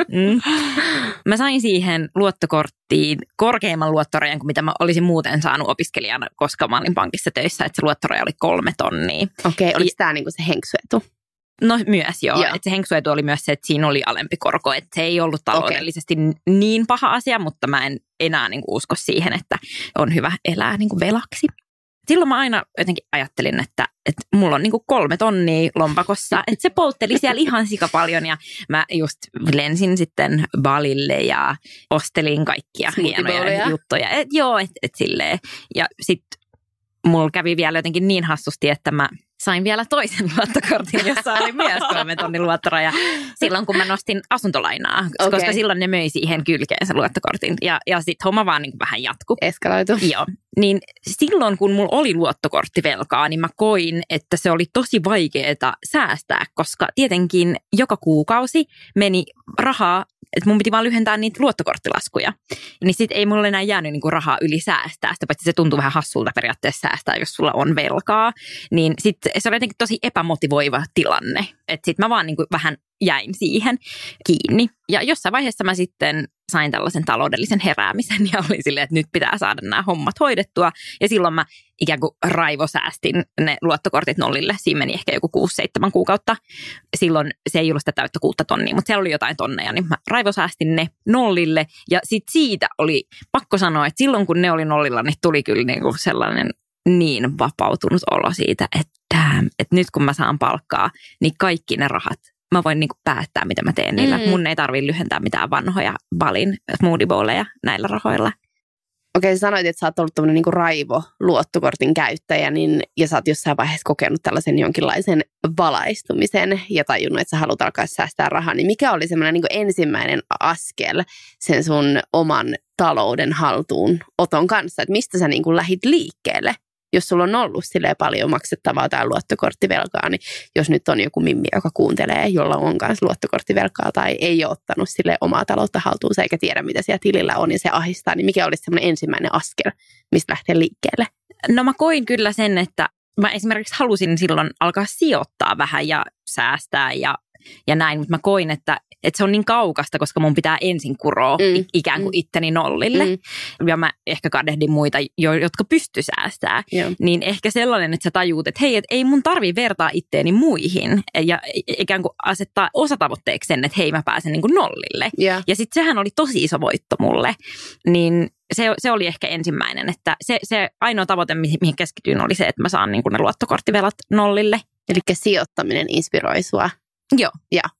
Mä sain siihen luottokorttiin korkeimman luottorajan kuin mitä mä olisin muuten saanut opiskelijana, koska mä olin pankissa töissä, että se luottoraja oli 3 tonnia. Okei, oliko tää niinku se henksuetu? No myös joo. Että se henksuetu oli myös se, että siinä oli alempi korko. Että se ei ollut taloudellisesti niin paha asia, mutta mä en enää niin kuin usko siihen, että on hyvä elää niin kuin velaksi. Silloin mä aina jotenkin ajattelin, että mulla on niin kuin 3 tonnia lompakossa. Että se poltteli siellä ihan sika paljon ja mä just lensin sitten Balille ja ostelin kaikkia hienoja juttuja. Et silleen. Ja sitten mulla kävi vielä jotenkin niin hassusti, että mä sain vielä toisen luottokortin, jossa oli myös 3 tonnin luottoraja silloin, kun mä nostin asuntolainaa, koska silloin ne möi siihen kylkeen sen luottokortin. Ja sitten homma vaan niin kuin vähän jatkui. Eskaloitu. Joo. Niin silloin, kun mulla oli luottokorttivelkaa, niin mä koin, että se oli tosi vaikeaa säästää, koska tietenkin joka kuukausi meni rahaa, että mun piti vaan lyhentää niitä luottokorttilaskuja. Niin sit ei mulle enää jäänyt niinku rahaa yli säästää. Sitä paitsi se tuntuu vähän hassulta periaatteessa säästää, jos sulla on velkaa. Niin sit se oli jotenkin tosi epämotivoiva tilanne. Että sit mä vaan niinku vähän jäin siihen kiinni. Ja jossain vaiheessa mä sitten sain tällaisen taloudellisen heräämisen ja olin silleen, että nyt pitää saada nämä hommat hoidettua. Ja silloin mä ikään kuin raivosäästin ne luottokortit nollille. Siinä meni ehkä joku 6-7 kuukautta. Silloin se ei ollut sitä täyttä 6 tonnia, mutta siellä oli jotain tonneja, niin mä raivosäästin ne nollille. Ja sitten siitä oli pakko sanoa, että silloin kun ne oli nollilla, niin tuli kyllä niinku sellainen niin vapautunut olo siitä, että damn, että nyt kun mä saan palkkaa, niin kaikki ne rahat, mä voin niinku päättää, mitä mä teen niillä. Mun ei tarvitse lyhentää mitään vanhoja Balin smoothie bowleja näillä rahoilla. Okei, sä sanoit, että sä oot ollut tämmöinen niinku raivo-luottokortin käyttäjä, ja sä oot jossain vaiheessa kokenut tällaisen jonkinlaisen valaistumisen ja tajunnut, että sä haluat alkaa säästää rahaa. Niin mikä oli semmoinen niinku ensimmäinen askel sen sun oman talouden haltuun oton kanssa? Että mistä sä niinku lähit liikkeelle? Jos sulla on ollut silleen paljon maksettavaa tai luottokorttivelkaa, niin jos nyt on joku mimmi, joka kuuntelee, jolla on myös luottokorttivelkaa tai ei ole ottanut silleen omaa taloutta haltuunsa eikä tiedä, mitä siellä tilillä on ja se ahdistaa, niin mikä olisi semmoinen ensimmäinen askel, mistä lähtee liikkeelle? No mä koin kyllä sen, että mä esimerkiksi halusin silloin alkaa sijoittaa vähän ja säästää ja näin, mutta mä koin, että se on niin kaukasta, koska mun pitää ensin kuroa ikään kuin itteni nollille. Ja mä ehkä kadehdin muita, jotka pysty säästää. Niin ehkä sellainen, että sä tajuut, että hei, et ei mun tarvii vertaa itteeni muihin. Ja ikään kuin asettaa osatavoitteeksi sen, että hei, mä pääsen niin kuin nollille. Ja sitten sehän oli tosi iso voitto mulle. Niin se oli ehkä ensimmäinen, että se ainoa tavoite, mihin keskityin, oli se, että mä saan niin kuin ne luottokorttivelat nollille. Eli sijoittaminen inspiroi sua. Joo.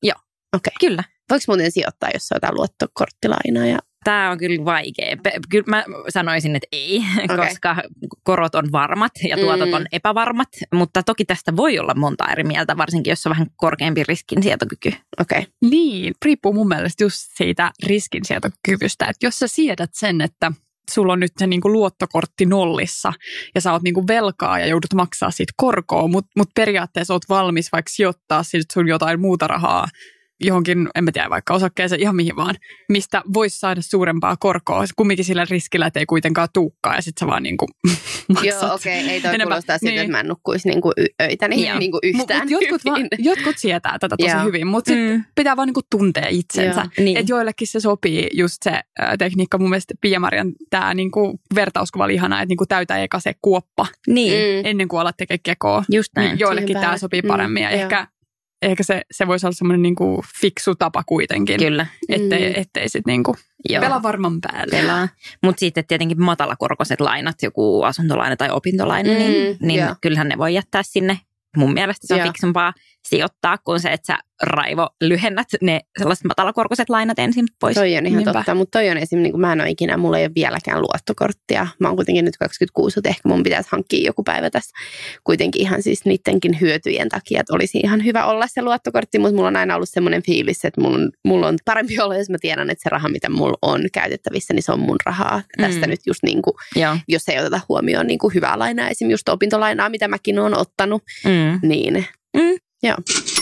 Okay. Kyllä. Voiko muuten sijoittaa, jos on jotain luottokorttilainaa? Tämä on kyllä vaikea. Kyllä mä sanoisin, että ei, koska korot on varmat ja tuotot on epävarmat. Mutta toki tästä voi olla monta eri mieltä, varsinkin jos on vähän korkeampi riskinsietokyky. Okay. Niin, riippuu mun mielestä just siitä riskinsietokyvystä. Että jos sä siedät sen, että sulla on nyt se niinku luottokortti nollissa ja sä oot niinku velkaa ja joudut maksaa siitä korkoa, mutta periaatteessa oot valmis vaikka sijoittaa siitä sun jotain muuta rahaa johonkin, en mä tiedä, vaikka osakkeeseen, ihan mihin vaan, mistä voisi saada suurempaa korkoa, kumminkin sillä riskillä, että ei kuitenkaan tuukkaa ja sit sä vaan niinku maksat. Joo, okei, ei toi kuulostaa siltä, että mä en nukkuisi niinku öitäni niinku yhtään. Jotkut sietää tätä tosi hyvin, mutta sitten pitää vaan niinku tuntea itsensä. Että joillekin se sopii just se tekniikka, mun mielestä Pia-Marian tää niinku vertauskuva oli ihanaa, että niinku täytä eka se kuoppa ennen kuin alat tekee kekoa. Just näin. Niin joillekin tää sopii paremmin ja ehkä ehkä se voisi olla semmoinen niinku fiksu tapa kuitenkin. Kyllä. Ettei sitten niinku pelaa varman päälle. Mutta sitten tietenkin matalakorkoiset lainat, joku asuntolaina tai opintolaina, niin kyllähän ne voi jättää sinne. Mun mielestä se on fiksumpaa sijoittaa kuin se, että sä Raivo lyhennät ne sellaiset matalakorkoiset lainat ensin pois. Toi on ihan totta, mutta toi on esimerkiksi, niin kuin mä en ole ikinä, mulla ei ole vieläkään luottokorttia. Mä oon kuitenkin nyt 26, että ehkä mun pitäisi hankkia joku päivä tässä kuitenkin ihan siis niidenkin hyötyjen takia, että olisi ihan hyvä olla se luottokortti, mutta mulla on aina ollut semmoinen fiilis, että mulla on parempi olla, jos mä tiedän, että se raha, mitä mulla on käytettävissä, niin se on mun rahaa. Tästä nyt just niin kuin, jos ei oteta huomioon niin kuin hyvää lainaa, esimerkiksi just opintolainaa, mitä mäkin oon ottanut, niin joo.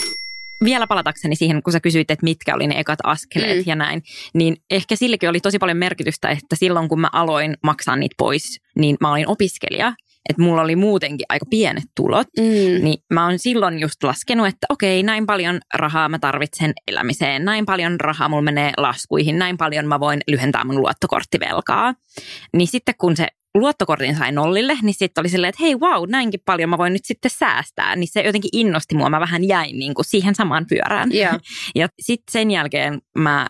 Vielä palatakseni siihen, kun sä kysyit, että mitkä oli ne ekat askeleet ja näin, niin ehkä sillekin oli tosi paljon merkitystä, että silloin kun mä aloin maksaa niitä pois, niin mä olin opiskelija. Että mulla oli muutenkin aika pienet tulot, niin mä oon silloin just laskenut, että okei, näin paljon rahaa mä tarvitsen elämiseen, näin paljon rahaa mulla menee laskuihin, näin paljon mä voin lyhentää mun luottokorttivelkaa. Niin sitten kun se luottokortin sai nollille, niin sitten oli silleen, että hei wow, näinkin paljon mä voin nyt sitten säästää. Niin se jotenkin innosti mua, mä vähän jäin niin kuin siihen samaan pyörään. Yeah. Ja sitten sen jälkeen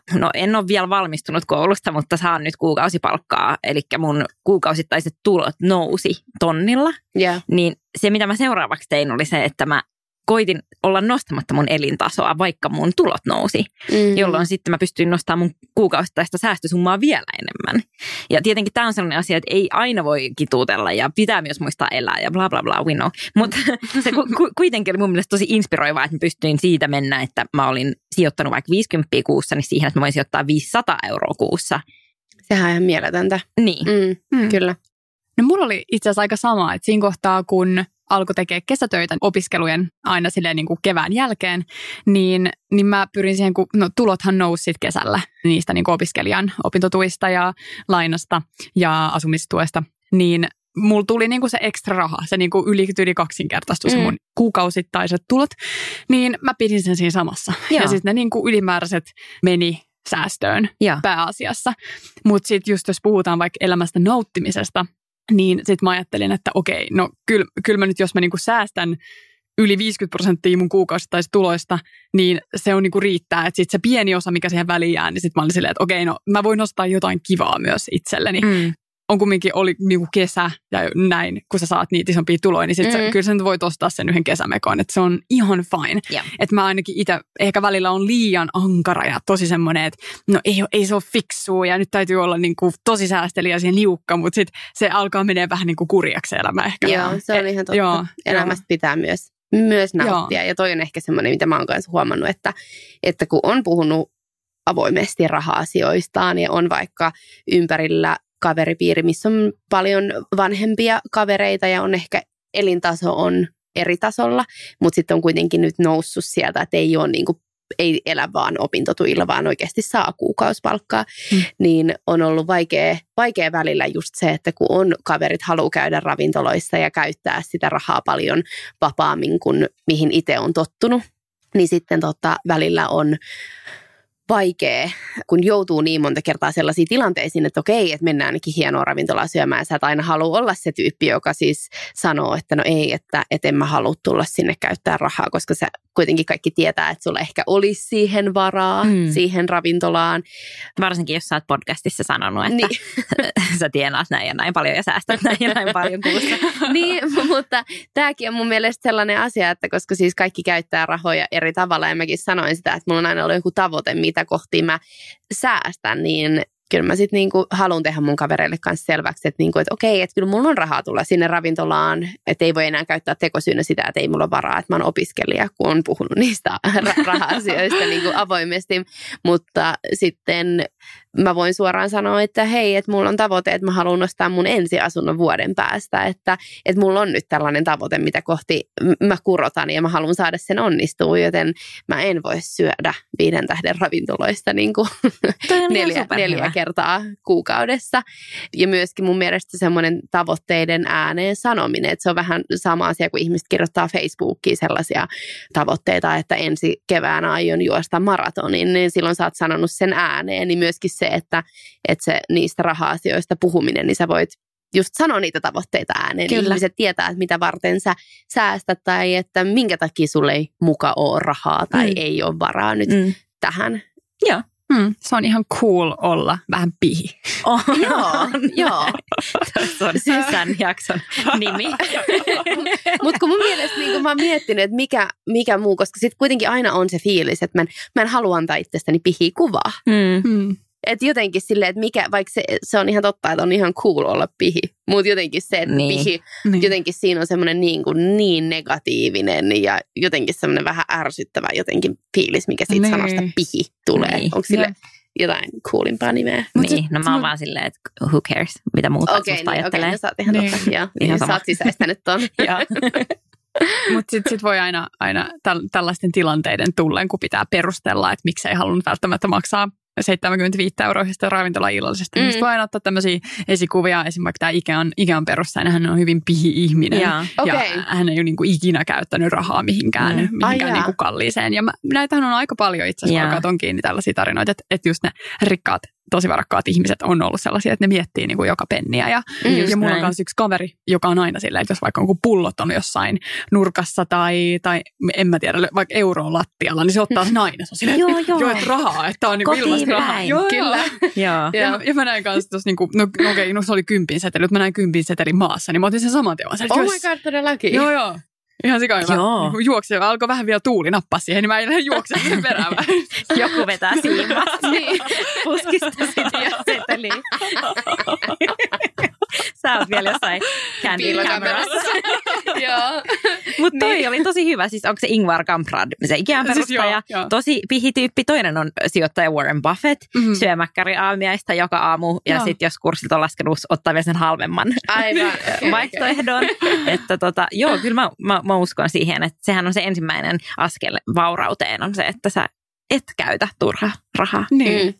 en ole vielä valmistunut koulusta, mutta saan nyt kuukausipalkkaa. Eli mun kuukausittaiset tulot nousi 1,000. Yeah. Niin se, mitä mä seuraavaksi tein, oli se, että mä koitin olla nostamatta mun elintasoa, vaikka mun tulot nousi, jolloin sitten mä pystyin nostamaan mun kuukausittaista säästösummaa vielä enemmän. Ja tietenkin tämä on sellainen asia, että ei aina voi kituutella ja pitää myös muistaa elää ja bla bla bla, we know. Mutta se kuitenkin oli mun mielestä tosi inspiroivaa, että mä pystyin siitä mennä, että mä olin sijoittanut vaikka 50 kuussa, niin siihen, että mä voin sijoittaa 500 euroa kuussa. Sehän on ihan mieletöntä. Niin. Kyllä. No mulla oli itse asiassa aika sama, että siinä kohtaa, kun alkoi tekemään kesätöitä opiskelujen aina silleen niin kuin kevään jälkeen, niin mä pyrin siihen, kun tulothan nousi sit kesällä niistä niin kuin opiskelijan opintotuista ja lainasta ja asumistuesta, niin mulla tuli niin kuin se ekstra raha, se niin kuin yli kaksinkertaistui se mun kuukausittaiset tulot, niin mä pidin sen siinä samassa. Ja sitten ne niin kuin ylimääräiset meni säästöön pääasiassa. Mutta sitten just jos puhutaan vaikka elämästä nauttimisesta, niin sitten mä ajattelin, että okei, no kyllä mä nyt, jos mä niinku säästän yli 50% mun kuukausittaisista tuloista, niin se on niinku riittää. Että sitten se pieni osa, mikä siihen väliin jää, niin sitten mä olin silleen, että okei, no mä voin ostaa jotain kivaa myös itselleni. On kumminkin oli niinku kesä ja näin, kun sä saat niitä isompia tuloja, niin sitten kyllä sä nyt voit ostaa sen yhden kesämekon, että se on ihan fine. Että mä ainakin itse ehkä välillä on liian ankara ja tosi semmoinen, että no ei se ole fiksua ja nyt täytyy olla niinku tosi säästeliä ja niukka, mutta sitten se alkaa menee vähän niinku kurjaksi elämä ehkä. Joo, se on ihan totta. Elämästä pitää myös nauttia ja toi on ehkä semmoinen, mitä mä oon kanssa huomannut, että kun on puhunut avoimesti raha-asioistaan ja on vaikka ympärillä kaveripiiri, missä on paljon vanhempia kavereita ja on ehkä elintaso on eri tasolla, mutta sitten on kuitenkin nyt noussut sieltä, että ei ole niinku, ei elä vaan opintotuilla, vaan oikeasti saa kuukausipalkkaa, niin on ollut vaikea välillä just se, että kun on kaverit haluaa käydä ravintoloissa ja käyttää sitä rahaa paljon vapaammin kuin mihin itse on tottunut, niin sitten välillä on vaikea, kun joutuu niin monta kertaa sellaisiin tilanteisiin, että okei, että mennään ainakin hienoa ravintolaa syömään. Sä et aina halua olla se tyyppi, joka siis sanoo, että no ei, että en mä halua tulla sinne käyttää rahaa, koska sä kuitenkin kaikki tietää, että sulla ehkä olisi siihen varaa, siihen ravintolaan. Varsinkin, jos sä oot podcastissa sanonut, että sä tienaat näin ja näin paljon ja säästät näin ja näin paljon kuussa. Niin, mutta tämäkin on mun mielestä sellainen asia, että koska siis kaikki käyttää rahoja eri tavalla ja mäkin sanoin sitä, että mulla on aina ollut joku tavoite, mitä kohti mä säästän, niin kyllä mä sitten niinku haluan tehdä mun kavereille kanssa selväksi, että niinku, et okei, että kyllä mulla on rahaa tulla sinne ravintolaan, että ei voi enää käyttää tekosyynä sitä, että ei mulla ole varaa, että mä oon opiskelija, kun on puhunut niistä raha-asioista niinku avoimesti, mutta sitten mä voin suoraan sanoa, että hei, että mulla on tavoite, että mä haluan nostaa mun ensiasunnon vuoden päästä, että mulla on nyt tällainen tavoite, mitä kohti mä kurotan ja mä haluan saada sen onnistua, joten mä en voi syödä 5 tähden ravintoloista niin kuin 4 kertaa kuukaudessa. Ja myöskin mun mielestä semmoinen tavoitteiden ääneen sanominen, että se on vähän sama asia, kun ihmiset kirjoittaa Facebookiin sellaisia tavoitteita, että ensi keväänä aion juosta maratonin, niin silloin sä oot sanonut sen ääneen, niin myöskin se, että se niistä raha-asioista puhuminen, niin sä voit just sanoa niitä tavoitteita ääneen. Kyllä. Ihmiset tietää, että mitä varten sä säästät tai että minkä takia sulle ei muka ole rahaa tai ei ole varaa nyt tähän. Joo. Se on ihan cool olla vähän pihi. Oh. Joo. Se on Sysän jakson nimi. Mutta kun mun mielestä niin kun mä oon miettinyt, että mikä muu, koska sitten kuitenkin aina on se fiilis, että mä en halua antaa itsestäni pihiä kuvaa. Että jotenkin silleen, että vaikka se on ihan totta, että on ihan cool olla pihi. Mutta jotenkin se, että pihi, jotenkin siinä on semmoinen niin negatiivinen ja jotenkin semmoinen vähän ärsyttävä jotenkin fiilis, mikä siitä sanasta pihi tulee. Onko sille jotain coolimpaa nimeä? No mä oon vaan silleen, että who cares, mitä muuta susta ajattelee. Okei, sä oot ihan totta. Ihan sä oot sisäistänyt ton. Mutta sit voi aina tällaisten tilanteiden tulleen, kun pitää perustella, että miksei halunnut välttämättä maksaa 75 euroisesta ravintolaillallisesta. Mistä voi aina ottaa tämmöisiä esikuvia. Esimerkiksi tämä Ikean perustaja, hän on hyvin pihi-ihminen. Ja hän ei ole niinku ikinä käyttänyt rahaa mihinkään niinku kalliiseen. Ja näitähän on aika paljon itse asiassa, alkaa on kiinni tällaisia tarinoita, että just ne rikkaat, tosi varakkaat ihmiset on ollut sellaisia, että ne miettii niinku joka penniä. Ja mulla on myös yksi kaveri, joka on aina silleen, että jos vaikka on pullot on jossain nurkassa tai en mä tiedä, vaikka euroon lattialla, niin se ottaa sen aina. Se on silleen, joo, että rahaa, että on niinku ilmasta rahaa. Joo, kyllä. Ja mä näin kanssa tuossa, niinku, no se oli 10 seteli, mutta mä näin 10 setelin maassa, niin mä otin sen saman teon. Oh my god, todellakin. Joo. Ihan sikahyvä. Niin juoksee, alkoi vähän vielä tuuli nappaa siihen, niin mä en lähde juoksemaan sen perään. Joku vetää siimasta. Niin. Puskista sitä ja seteliin. Sä oot vielä jossain candid camerassa. Joo. Mutta toi oli tosi hyvä. Siis onko se Ingvar Kamprad, se Ikean perustaja? Siis tosi pihityyppi. Toinen on sijoittaja Warren Buffett. Syö mäkkäriaamiaista joka aamu. Ja sitten jos kurssit on laskenut, ottaa vielä sen halvemman vaihtoehdon. Että kyllä mä uskon siihen, että sehän on se ensimmäinen askel vaurauteen on se, että sä et käytä turhaa rahaa. Niin.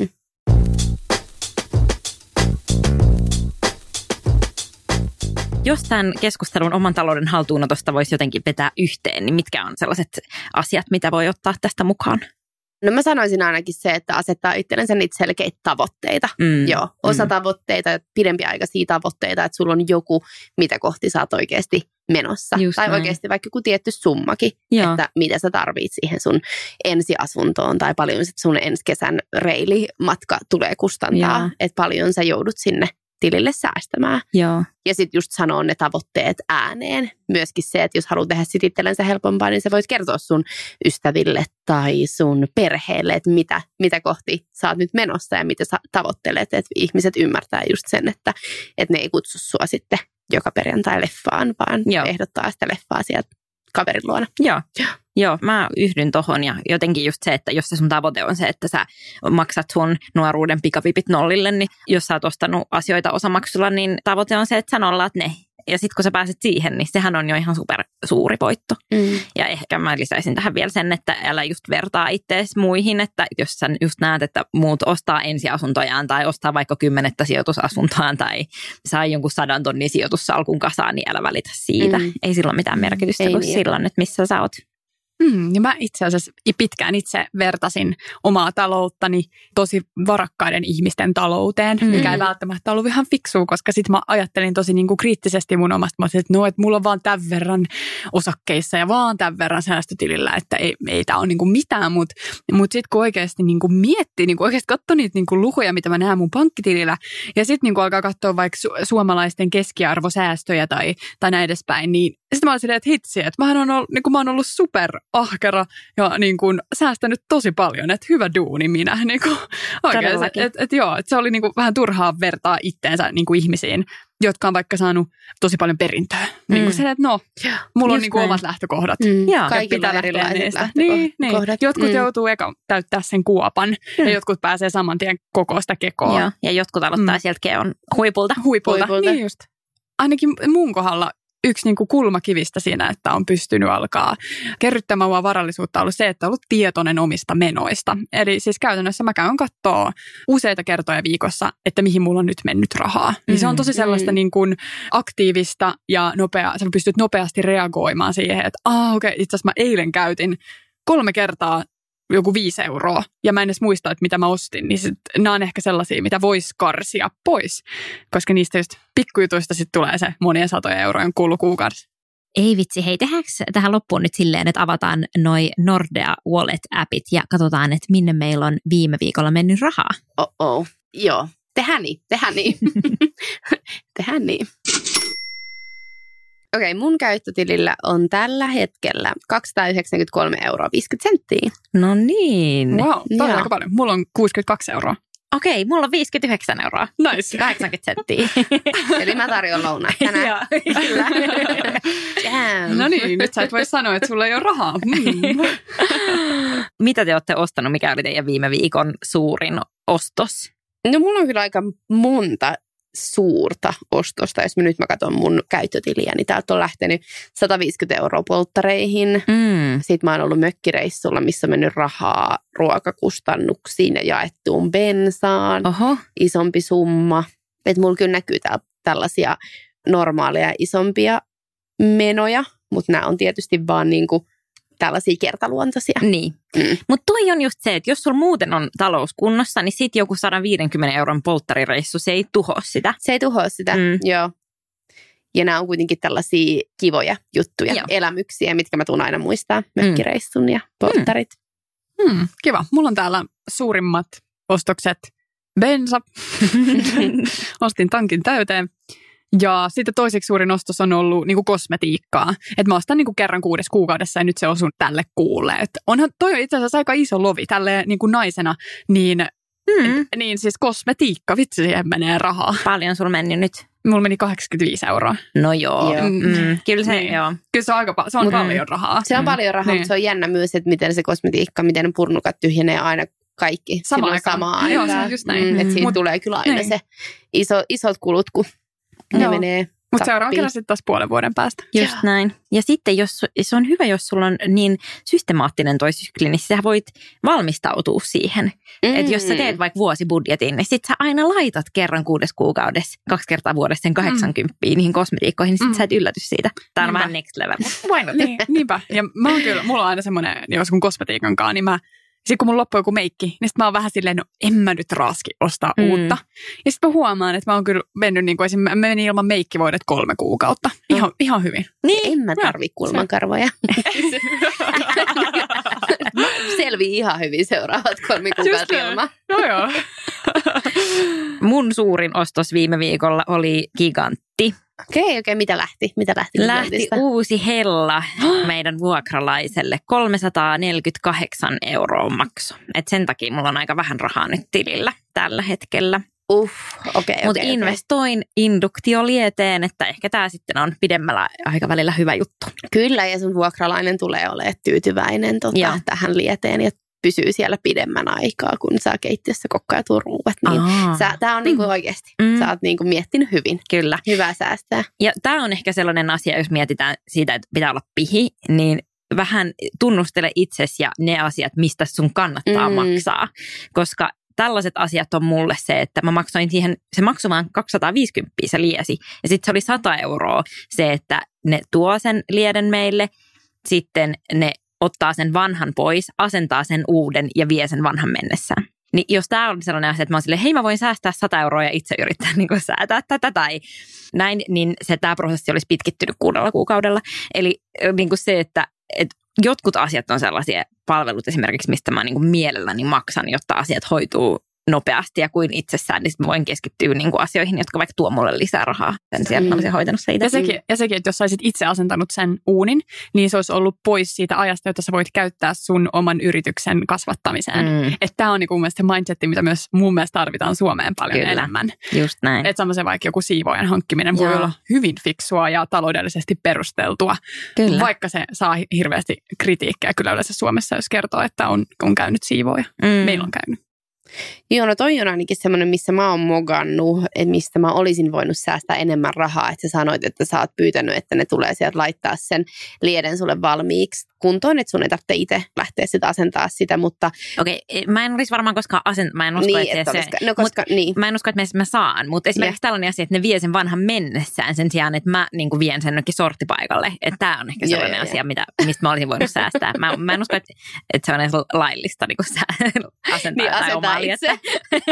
Jos tämän keskustelun oman talouden haltuunotosta voisi jotenkin vetää yhteen, niin mitkä on sellaiset asiat, mitä voi ottaa tästä mukaan? No mä sanoisin ainakin se, että asettaa itsellensä niitä selkeitä tavoitteita. Osa tavoitteita, pidempiaikaisia tavoitteita, että sulla on joku, mitä kohti sä oot oikeasti menossa. Just tai näin. Oikeasti vaikka joku tietty summakin, että mitä sä tarvitset siihen sun ensiasuntoon tai paljon sun ensi kesän reilimatka tulee kustantaa. Että paljon sä joudut sinne tilille säästämään. Ja sitten just sanoa ne tavoitteet ääneen. Myöskin se, että jos haluat tehdä sit itsellensä helpompaa, niin sä voit kertoa sun ystäville tai sun perheelle, että mitä kohti sä oot nyt menossa ja mitä sä tavoittelet. Että ihmiset ymmärtää just sen, että ne ei kutsu sua sitten joka perjantai leffaan, vaan ehdottaa sitä leffaa sieltä kaverin luona. Joo, mä yhdyn tohon ja jotenkin just se, että jos se sun tavoite on se, että sä maksat sun nuoruuden pikavipit nollille, niin jos sä oot ostanut asioita osamaksulla, niin tavoite on se, että sä nollaat ne. Ja sitten kun sä pääset siihen, niin sehän on jo ihan super suuri voitto. Ja ehkä mä lisäisin tähän vielä sen, että älä just vertaa itseäsi muihin, että jos sä just näet, että muut ostaa ensiasuntojaan tai ostaa vaikka 10 sijoitusasuntoaan tai saa jonkun 100 tonnin sijoitussalkun kasaan, niin älä välitä siitä. Ei sillä ole mitään merkitystä, kun silloin, että missä sä oot. Ja mä itse asiassa pitkään itse vertasin omaa talouttani tosi varakkaiden ihmisten talouteen, mikä ei välttämättä ollut ihan fiksua, koska sitten mä ajattelin tosi niinku kriittisesti mun omasta. Mä olisin, että mulla on vaan tämän verran osakkeissa ja vaan tämän verran säästötilillä, että ei tää ole niinku mitään. Mutta sitten kun oikeasti niinku miettii, niinku oikeasti katsoi niitä niinku lukuja, mitä mä näen mun pankkitilillä, ja sitten niinku alkaa katsoa vaikka suomalaisten keskiarvosäästöjä tai näin edespäin, niin sitten mä olisin, että hitsi, että mä oon ollut super ahkera ja niin kuin säästänyt tosi paljon, että hyvä duuni minä. Niin kuin, oikein, että se oli niin kuin vähän turhaa vertaa itteensä niin kuin ihmisiin, jotka on vaikka saanut tosi paljon perintöä. Niin kuin se, että mulla on niin kuin omat lähtökohdat. Kaikilla on erilaiset lähtökohdat. Jotkut joutuu eka täyttää sen kuopan ja jotkut pääsee saman tien koko sitä kekoa. Ja jotkut aloittaa sieltä keon huipulta. Niin just. Ainakin mun kohdalla yksi niin kuin kulmakivistä siinä, että on pystynyt alkaa kerryttämään varallisuutta, on ollut se, että on ollut tietoinen omista menoista. Eli siis käytännössä mä käyn kattoo useita kertoja viikossa, että mihin mulla on nyt mennyt rahaa. Niin se on tosi sellaista niin kuin aktiivista ja nopeaa. Sä pystyt nopeasti reagoimaan siihen, että itse asiassa mä eilen käytin 3 kertaa joku 5 euroa ja mä en edes muista, että mitä mä ostin, niin nämä on ehkä sellaisia, mitä voisi karsia pois, koska niistä just pikkujutuista sitten tulee se monien satojen eurojen kulu kuukaudessa. Ei vitsi, hei, tehdäänkö tähän loppuun nyt silleen, että avataan noi Nordea Wallet-appit ja katsotaan, että minne meillä on viime viikolla mennyt rahaa? Joo. Tehdään niin. Tehdään niin. Okei, mun käyttötilillä on tällä hetkellä 293,50 euroa. No niin. Wow, toi on aika paljon. Mulla on 62 euroa. Okei, mulla on 59 euroa. Nice. 80 senttiä. Eli mä tarjon lounaa tänään. Joo, kyllä. No niin, nyt sä et voi sanoa, että sulla ei ole rahaa. Mitä te olette ostanut? Mikä oli teidän viime viikon suurin ostos? No mulla on kyllä aika monta suurta ostosta. Jos mä katson mun käyttötiliä, niin täältä on lähtenyt 150 euroa polttareihin. Sitten mä oon ollut mökkireissulla, missä on mennyt rahaa ruokakustannuksiin ja jaettuun bensaan. Oho. Isompi summa. Että mulla kyllä näkyy tällaisia normaaleja isompia menoja, mutta nämä on tietysti vaan niinku tällaisia kertaluontoisia. Niin. Mutta toi on just se, että jos sulla muuten on talous kunnossa, niin sit joku 150 euron polttarireissu, se ei tuhoa sitä. Se ei tuhoa sitä, joo. Ja nämä on kuitenkin tällaisia kivoja juttuja, elämyksiä, mitkä mä tuun aina muistaa. Mökkireissun ja polttarit. Kiva. Mulla on täällä suurimmat ostokset. Bensa. Ostin tankin täyteen. Ja sitten toiseksi suurin ostos on ollut niinku kosmetiikkaa. Että mä ostan niinku kerran 6 kuukaudessa ja nyt se osuu tälle kuulle. Että onhan toi itse asiassa aika iso lovi tälle niinku naisena, niin siis kosmetiikka, vitsi siihen menee rahaa. Paljon sulla meni nyt? Mulla meni 85 euroa. No joo. Kyllä se, joo. Kyllä se on, se on paljon rahaa. Se on paljon rahaa, mutta se on jännä myös, että miten se kosmetiikka, miten ne purnukat tyhjenee aina kaikki samaan aikaan. Joo, se on just näin. Että siitä tulee kyllä aina se isot kulut, kun ne menee. Mutta seuraavan kerran sitten taas puolen vuoden päästä. Just näin. Ja sitten jos se on hyvä, jos sulla on niin systemaattinen toi sykli, niin sä voit valmistautua siihen. Että jos sä teet vaikka vuosibudjetin, niin sit sä aina laitat kerran 6 kuukaudessa, 2 kertaa vuodessa sen 80 niihin kosmetiikkoihin, niin sit sä et ylläty siitä. Tää on vähän next level. Niinpä. Ja mä oon kyllä, mulla on aina semmoinen, jos kun kosmetiikankaan, niin sitten kun mun loppuu joku meikki, niin sitten mä oon vähän silleen, no en mä nyt raaski ostaa uutta. Ja sitten mä huomaan, että mä oon kyllä mennyt niin kuin mä menin ilman meikkivoidet 3 kuukautta. Ihan hyvin. Niin. En mä tarvi kulmankarvoja. Selvii ihan hyvin seuraavat 3 kuukautta ilman. Joo. Mun suurin ostos viime viikolla oli Gigantti. Okei, mitä lähti? Lähti uusi hella meidän vuokralaiselle. 348 euroa maksu. Et sen takia mulla on aika vähän rahaa nyt tilillä tällä hetkellä. Mutta investoin induktiolieteen, että ehkä tämä sitten on pidemmällä aikavälillä hyvä juttu. Kyllä, ja sun vuokralainen tulee olemaan tyytyväinen tähän lieteen ja pysyy siellä pidemmän aikaa, kun saa keittiössä koko ajan ruuat. Niin tämä on niinku oikeasti, sä oot niinku miettinyt hyvin. Kyllä. Hyvä säästää. Ja tämä on ehkä sellainen asia, jos mietitään siitä, että pitää olla pihi, niin vähän tunnustele itsesi ja ne asiat, mistä sun kannattaa maksaa. Koska tällaiset asiat on mulle se, että mä maksoin siihen, se maksoi vaan 250 se liesi. Ja sitten se oli 100 euroa se, että ne tuo sen lieden meille, sitten ne ottaa sen vanhan pois, asentaa sen uuden ja vie sen vanhan mennessään. Niin jos tämä on sellainen asia, että mä oon silleen, hei mä voin säästää 100 euroa ja itse yrittää niin kuin säätää tätä tai näin, niin tämä prosessi olisi pitkittynyt 6 kuukaudella. Eli niin kuin se, että jotkut asiat on sellaisia palvelut esimerkiksi, mistä mä niin kuin mielelläni maksan, jotta asiat hoituu nopeasti ja kuin itsessään, niin voin keskittyä niin kuin asioihin, jotka vaikka tuo mulle lisää rahaa. Sen sijaan, että mä olisin hoitanut se itse. Ja sekin, että jos saisit itse asentanut sen uunin, niin se olisi ollut pois siitä ajasta, jota sä voit käyttää sun oman yrityksen kasvattamiseen. Että tämä on niin kuin mun mielestä se mindsetti, mitä myös mun mielestä tarvitaan Suomeen paljon enemmän. Just näin. Että semmoisen vaikka joku siivoojan hankkiminen voi olla hyvin fiksua ja taloudellisesti perusteltua. Kyllä. Vaikka se saa hirveästi kritiikkiä kyllä yleensä Suomessa, jos kertoo, että on käynyt siivooja. Meillä on käynyt. Joo, no toi on ainakin semmoinen, missä mä oon mogannut, että mistä mä olisin voinut säästää enemmän rahaa. Että sä sanoit, että sä oot pyytänyt, että ne tulee sieltä laittaa sen lieden sulle valmiiksi kuntoon, että sun ei tarvitse itse lähteä sitä asentaa sitä, mutta... Okei, mä en olisi varmaan koskaan mä en usko, niin, että se... No, koska, niin. Mä en usko, että mä saan, mutta esimerkiksi tällainen asia, että ne vie sen vanhan mennessään sen sijaan, että mä niin kuin vien sen jonnekin sorttipaikalle. Että tää on ehkä sellainen asia, mistä mä olisin voinut säästää. Mä en usko, että se on edes laillista niin kuin asentaa niin, tai omaa liettä.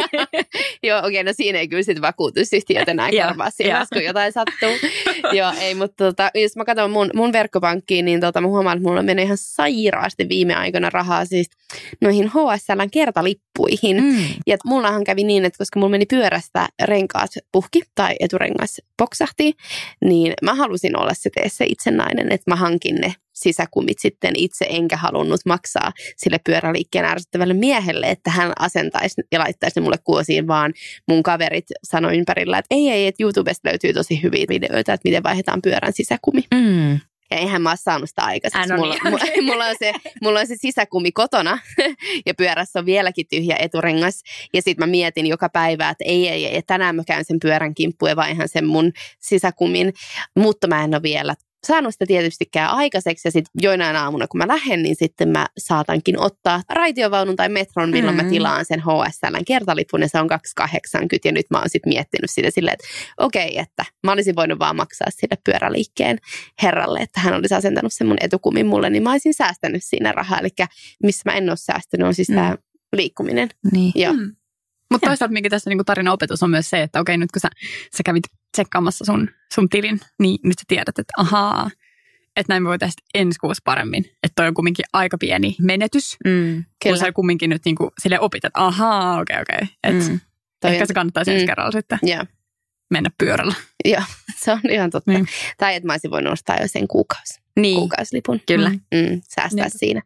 Joo, okei, no siinä ei kyllä sitten vakuutusyhtiöt enää korvaa siinä, kun jotain sattuu. Joo, ei, mutta jos mä katson mun verkkopankkiin, niin mä huomaan, että mulla menee ihan sairaasti viime aikoina rahaa siis noihin HSL:n kertalippuihin. Ja mullahan kävi niin, että koska mulla meni pyörästä renkaat puhki tai eturengas poksahti, niin mä halusin olla se tee se itse nainen, että mä hankin ne sisäkumit sitten itse, enkä halunnut maksaa sille pyöräliikkeen ärsyttävälle miehelle, että hän asentaisi ja laittaisi ne mulle kuosiin, vaan mun kaverit sanoi ympärillä, että ei, että YouTubesta löytyy tosi hyviä videoita, että miten vaihdetaan pyörän sisäkumi. Ja eihän mä ole saanut sitä aikaiseksi. Mulla on se sisäkumi kotona ja pyörässä on vieläkin tyhjä eturengas. Ja sit mä mietin joka päivä, että ei, tänään mä käyn sen pyörän kimppuun ja vaihan sen mun sisäkumin. Mutta mä en ole vielä saanut sitä tietystikään aikaiseksi. Ja sitten joinain aamuna, kun mä lähden, niin sitten mä saatankin ottaa raitiovaunun tai metron, milloin mä tilaan sen HSL:n kertalipun. Ja se on 2,80. Ja nyt mä oon sitten miettinyt sitä silleen, että okei, että mä olisin voinut vaan maksaa sille pyöräliikkeen herralle, että hän olisi asentanut sen mun etukumin mulle, niin mä olisin säästänyt siinä rahaa. Eli missä mä en ole säästänyt, on siis tämä liikkuminen. Niin. Joo. Mutta toisaalta mikä tässä niinku tarinaopetus on myös se, että okei, nyt kun sä kävit tsekkaamassa sun tilin, niin nyt sä tiedät, että ahaa, että näin me voitaisiin ensi kuussa paremmin. Että toi on kumminkin aika pieni menetys, kun sä kumminkin nyt niinku sille opit, että ahaa, okei. Että ehkä se kannattaisi ensi kerralla sitten mennä pyörällä. Joo, se on ihan totta. Tai että mä olisin voinut ostaa jo sen kuukausilipun. Kyllä. Säästää siinä.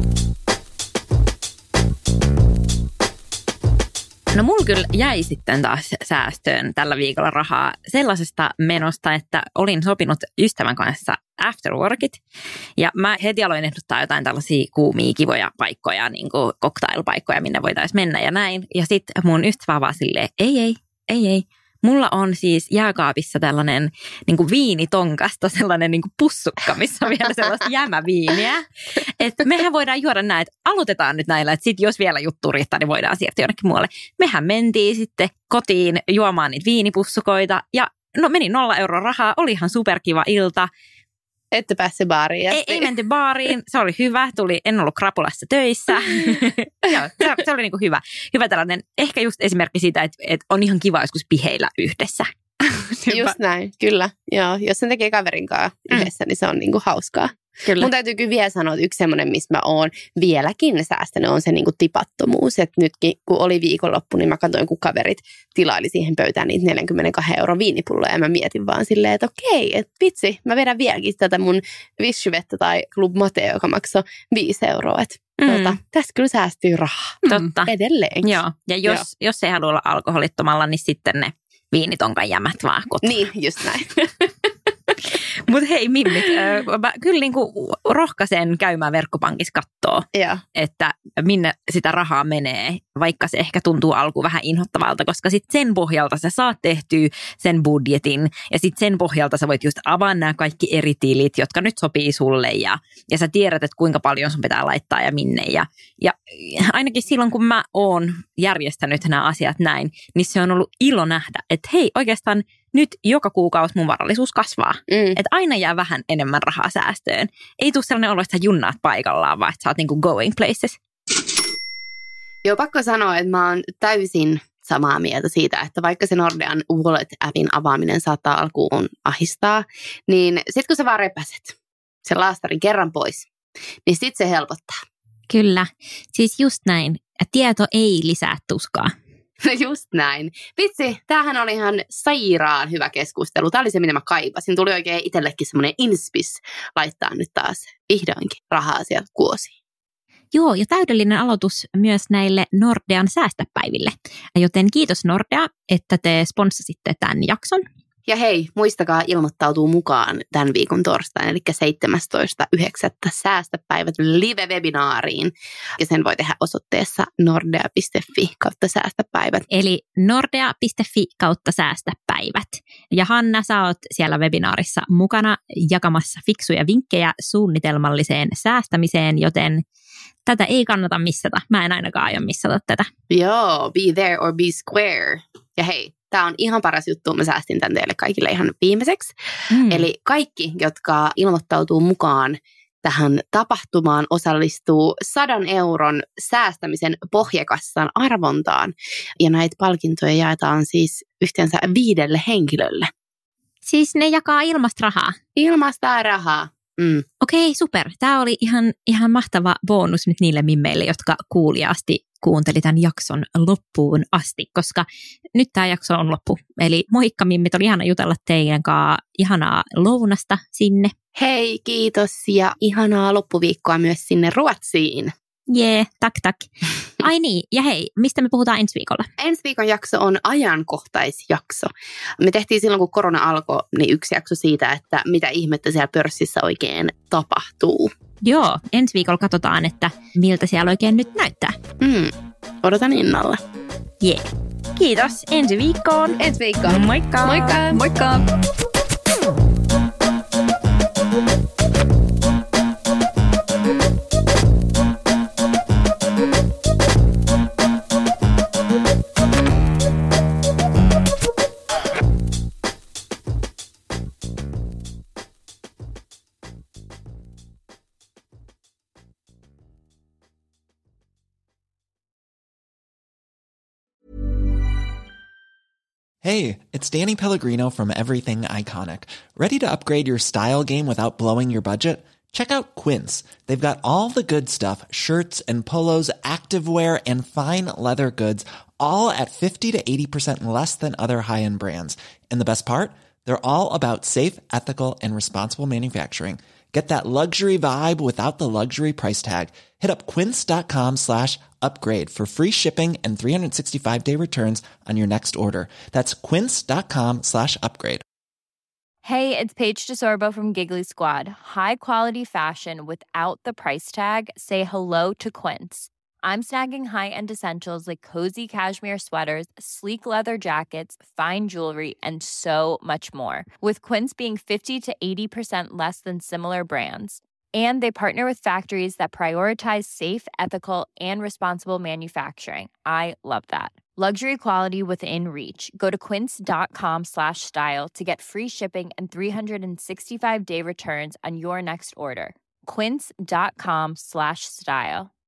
No mulla kyllä jäi sitten taas säästöön tällä viikolla rahaa sellaisesta menosta, että olin sopinut ystävän kanssa afterworkit. Ja mä heti aloin ehdottaa jotain tällaisia kuumia, kivoja paikkoja, niin kuin cocktailpaikkoja, minne voitaisiin mennä ja näin. Ja sitten mun ystävä vaan silleen, ei. Mulla on siis jääkaapissa tällainen niin kuin viinitonkasta, sellainen niin kuin pussukka, missä on vielä sellaista jämäviiniä. Että mehän voidaan juoda näin, että aloitetaan nyt näillä, että sitten jos vielä juttu riittää, niin voidaan siirtyä jonnekin muualle. Mehän mentiin sitten kotiin juomaan niitä viinipussukoita ja no meni 0 € rahaa, oli ihan superkiva ilta. Ette päässyt baariin. Ei menty baariin, se oli hyvä, en ollut krapulassa töissä. Joo, se oli niinku hyvä tällainen, ehkä just esimerkki siitä, että on ihan kiva joskus piheillä yhdessä. Just näin, kyllä. Joo, jos sen tekee kaverin kanssa yhdessä, niin se on niinku hauskaa. Kyllä. Mun täytyy kyllä vielä sanoa, että yksi semmoinen, missä mä oon vieläkin säästänyt, on se niinku tipattomuus. Että nytkin, kun oli viikonloppu, niin mä katsoin, kun kaverit tilaili siihen pöytään niitä 42 € viinipulloja. Ja mä mietin vaan silleen, että okei, että vitsi, mä vedän vieläkin tätä mun Vichyvettä tai Club Mate, joka maksoi 5 €. Että tässä kyllä säästyy rahaa. Totta. Edelleen. Joo, ja jos ei halua olla alkoholittomalla, niin sitten ne viinitonkan jämät vaan kotona. Niin, just näin. Mutta hei Mimmit, mä kyllä niinku rohkaisen käymään verkkopankissa kattoo, että minne sitä rahaa menee, vaikka se ehkä tuntuu alkuun vähän inhottavalta, koska sitten sen pohjalta sä saat tehtyä sen budjetin ja sitten sen pohjalta sä voit just avaa nämä kaikki eri tilit, jotka nyt sopii sulle ja sä tiedät, että kuinka paljon sun pitää laittaa ja minne ja ainakin silloin, kun mä oon järjestänyt nämä asiat näin, niin se on ollut ilo nähdä, että hei oikeastaan nyt joka kuukausi mun varallisuus kasvaa. Että aina jää vähän enemmän rahaa säästöön. Ei tule sellainen olo, että sä junnaat paikallaan, vaan että sä oot niinku going places. Joo, pakko sanoa, että mä oon täysin samaa mieltä siitä, että vaikka se Nordean Wallet-appin avaaminen saattaa alkuun ahistaa, niin sit kun sä vaan repäset sen laastarin kerran pois, niin sit se helpottaa. Kyllä, siis just näin. Tieto ei lisää tuskaa. Just näin. Vitsi, tämähän oli ihan sairaan hyvä keskustelu. Tämä oli se, mitä mä kaipasin. Tuli oikein itsellekin semmoinen inspis laittaa nyt taas vihdoinkin rahaa sieltä kuosiin. Joo, ja täydellinen aloitus myös näille Nordean säästäpäiville. Joten kiitos Nordea, että te sponssasitte tämän jakson. Ja hei, muistakaa ilmoittautua mukaan tämän viikon torstaina, eli 17.9. säästöpäivät live-webinaariin. Ja sen voi tehdä osoitteessa nordea.fi/säästöpäivät. Eli nordea.fi/säästöpäivät. Ja Hanna, sä oot siellä webinaarissa mukana jakamassa fiksuja vinkkejä suunnitelmalliseen säästämiseen, joten tätä ei kannata missata. Mä en ainakaan aio missata tätä. Joo, be there or be square. Ja hei, tämä on ihan paras juttu. Mä säästin tämän teille kaikille ihan viimeiseksi. Eli kaikki, jotka ilmoittautuu mukaan tähän tapahtumaan, osallistuu 100 euron säästämisen pohjakassan arvontaan. Ja näitä palkintoja jaetaan siis yhteensä 5 henkilölle. Siis ne jakaa ilmasta rahaa? Ilmasta rahaa. Okei, super. Tämä oli ihan mahtava bonus nyt niille mimmeille, jotka kuuliaasti kuunteli tämän jakson loppuun asti, koska nyt tämä jakso on loppu. Eli moikka mimmit, oli ihana jutella teidän kanssa. Ihanaa lounasta sinne. Hei, kiitos ja ihanaa loppuviikkoa myös sinne Ruotsiin. Jee, tak. Ai niin, ja hei, mistä me puhutaan ensi viikolla? Ensi viikon jakso on ajankohtaisjakso. Me tehtiin silloin, kun korona alkoi, niin yksi jakso siitä, että mitä ihmettä siellä pörssissä oikein tapahtuu. Joo, ensi viikolla katsotaan, että miltä siellä oikein nyt näyttää. Odotan innolla. Jee. Kiitos, ensi viikkoon. Ensi viikkoon. Moikka. Moikka. Moikka. Hey, it's Danny Pellegrino from Everything Iconic. Ready to upgrade your style game without blowing your budget? Check out Quince. They've got all the good stuff, shirts and polos, activewear, and fine leather goods, all at 50 to 80% less than other high-end brands. And the best part? They're all about safe, ethical, and responsible manufacturing. Get that luxury vibe without the luxury price tag. Hit up quince.com/upgrade for free shipping and 365-day returns on your next order. That's quince.com/upgrade. Hey, it's Paige DeSorbo from Giggly Squad. High quality fashion without the price tag. Say hello to Quince. I'm snagging high-end essentials like cozy cashmere sweaters, sleek leather jackets, fine jewelry, and so much more. With Quince being 50 to 80% less than similar brands. And they partner with factories that prioritize safe, ethical, and responsible manufacturing. I love that. Luxury quality within reach. Go to quince.com/style to get free shipping and 365-day returns on your next order. Quince.com/style.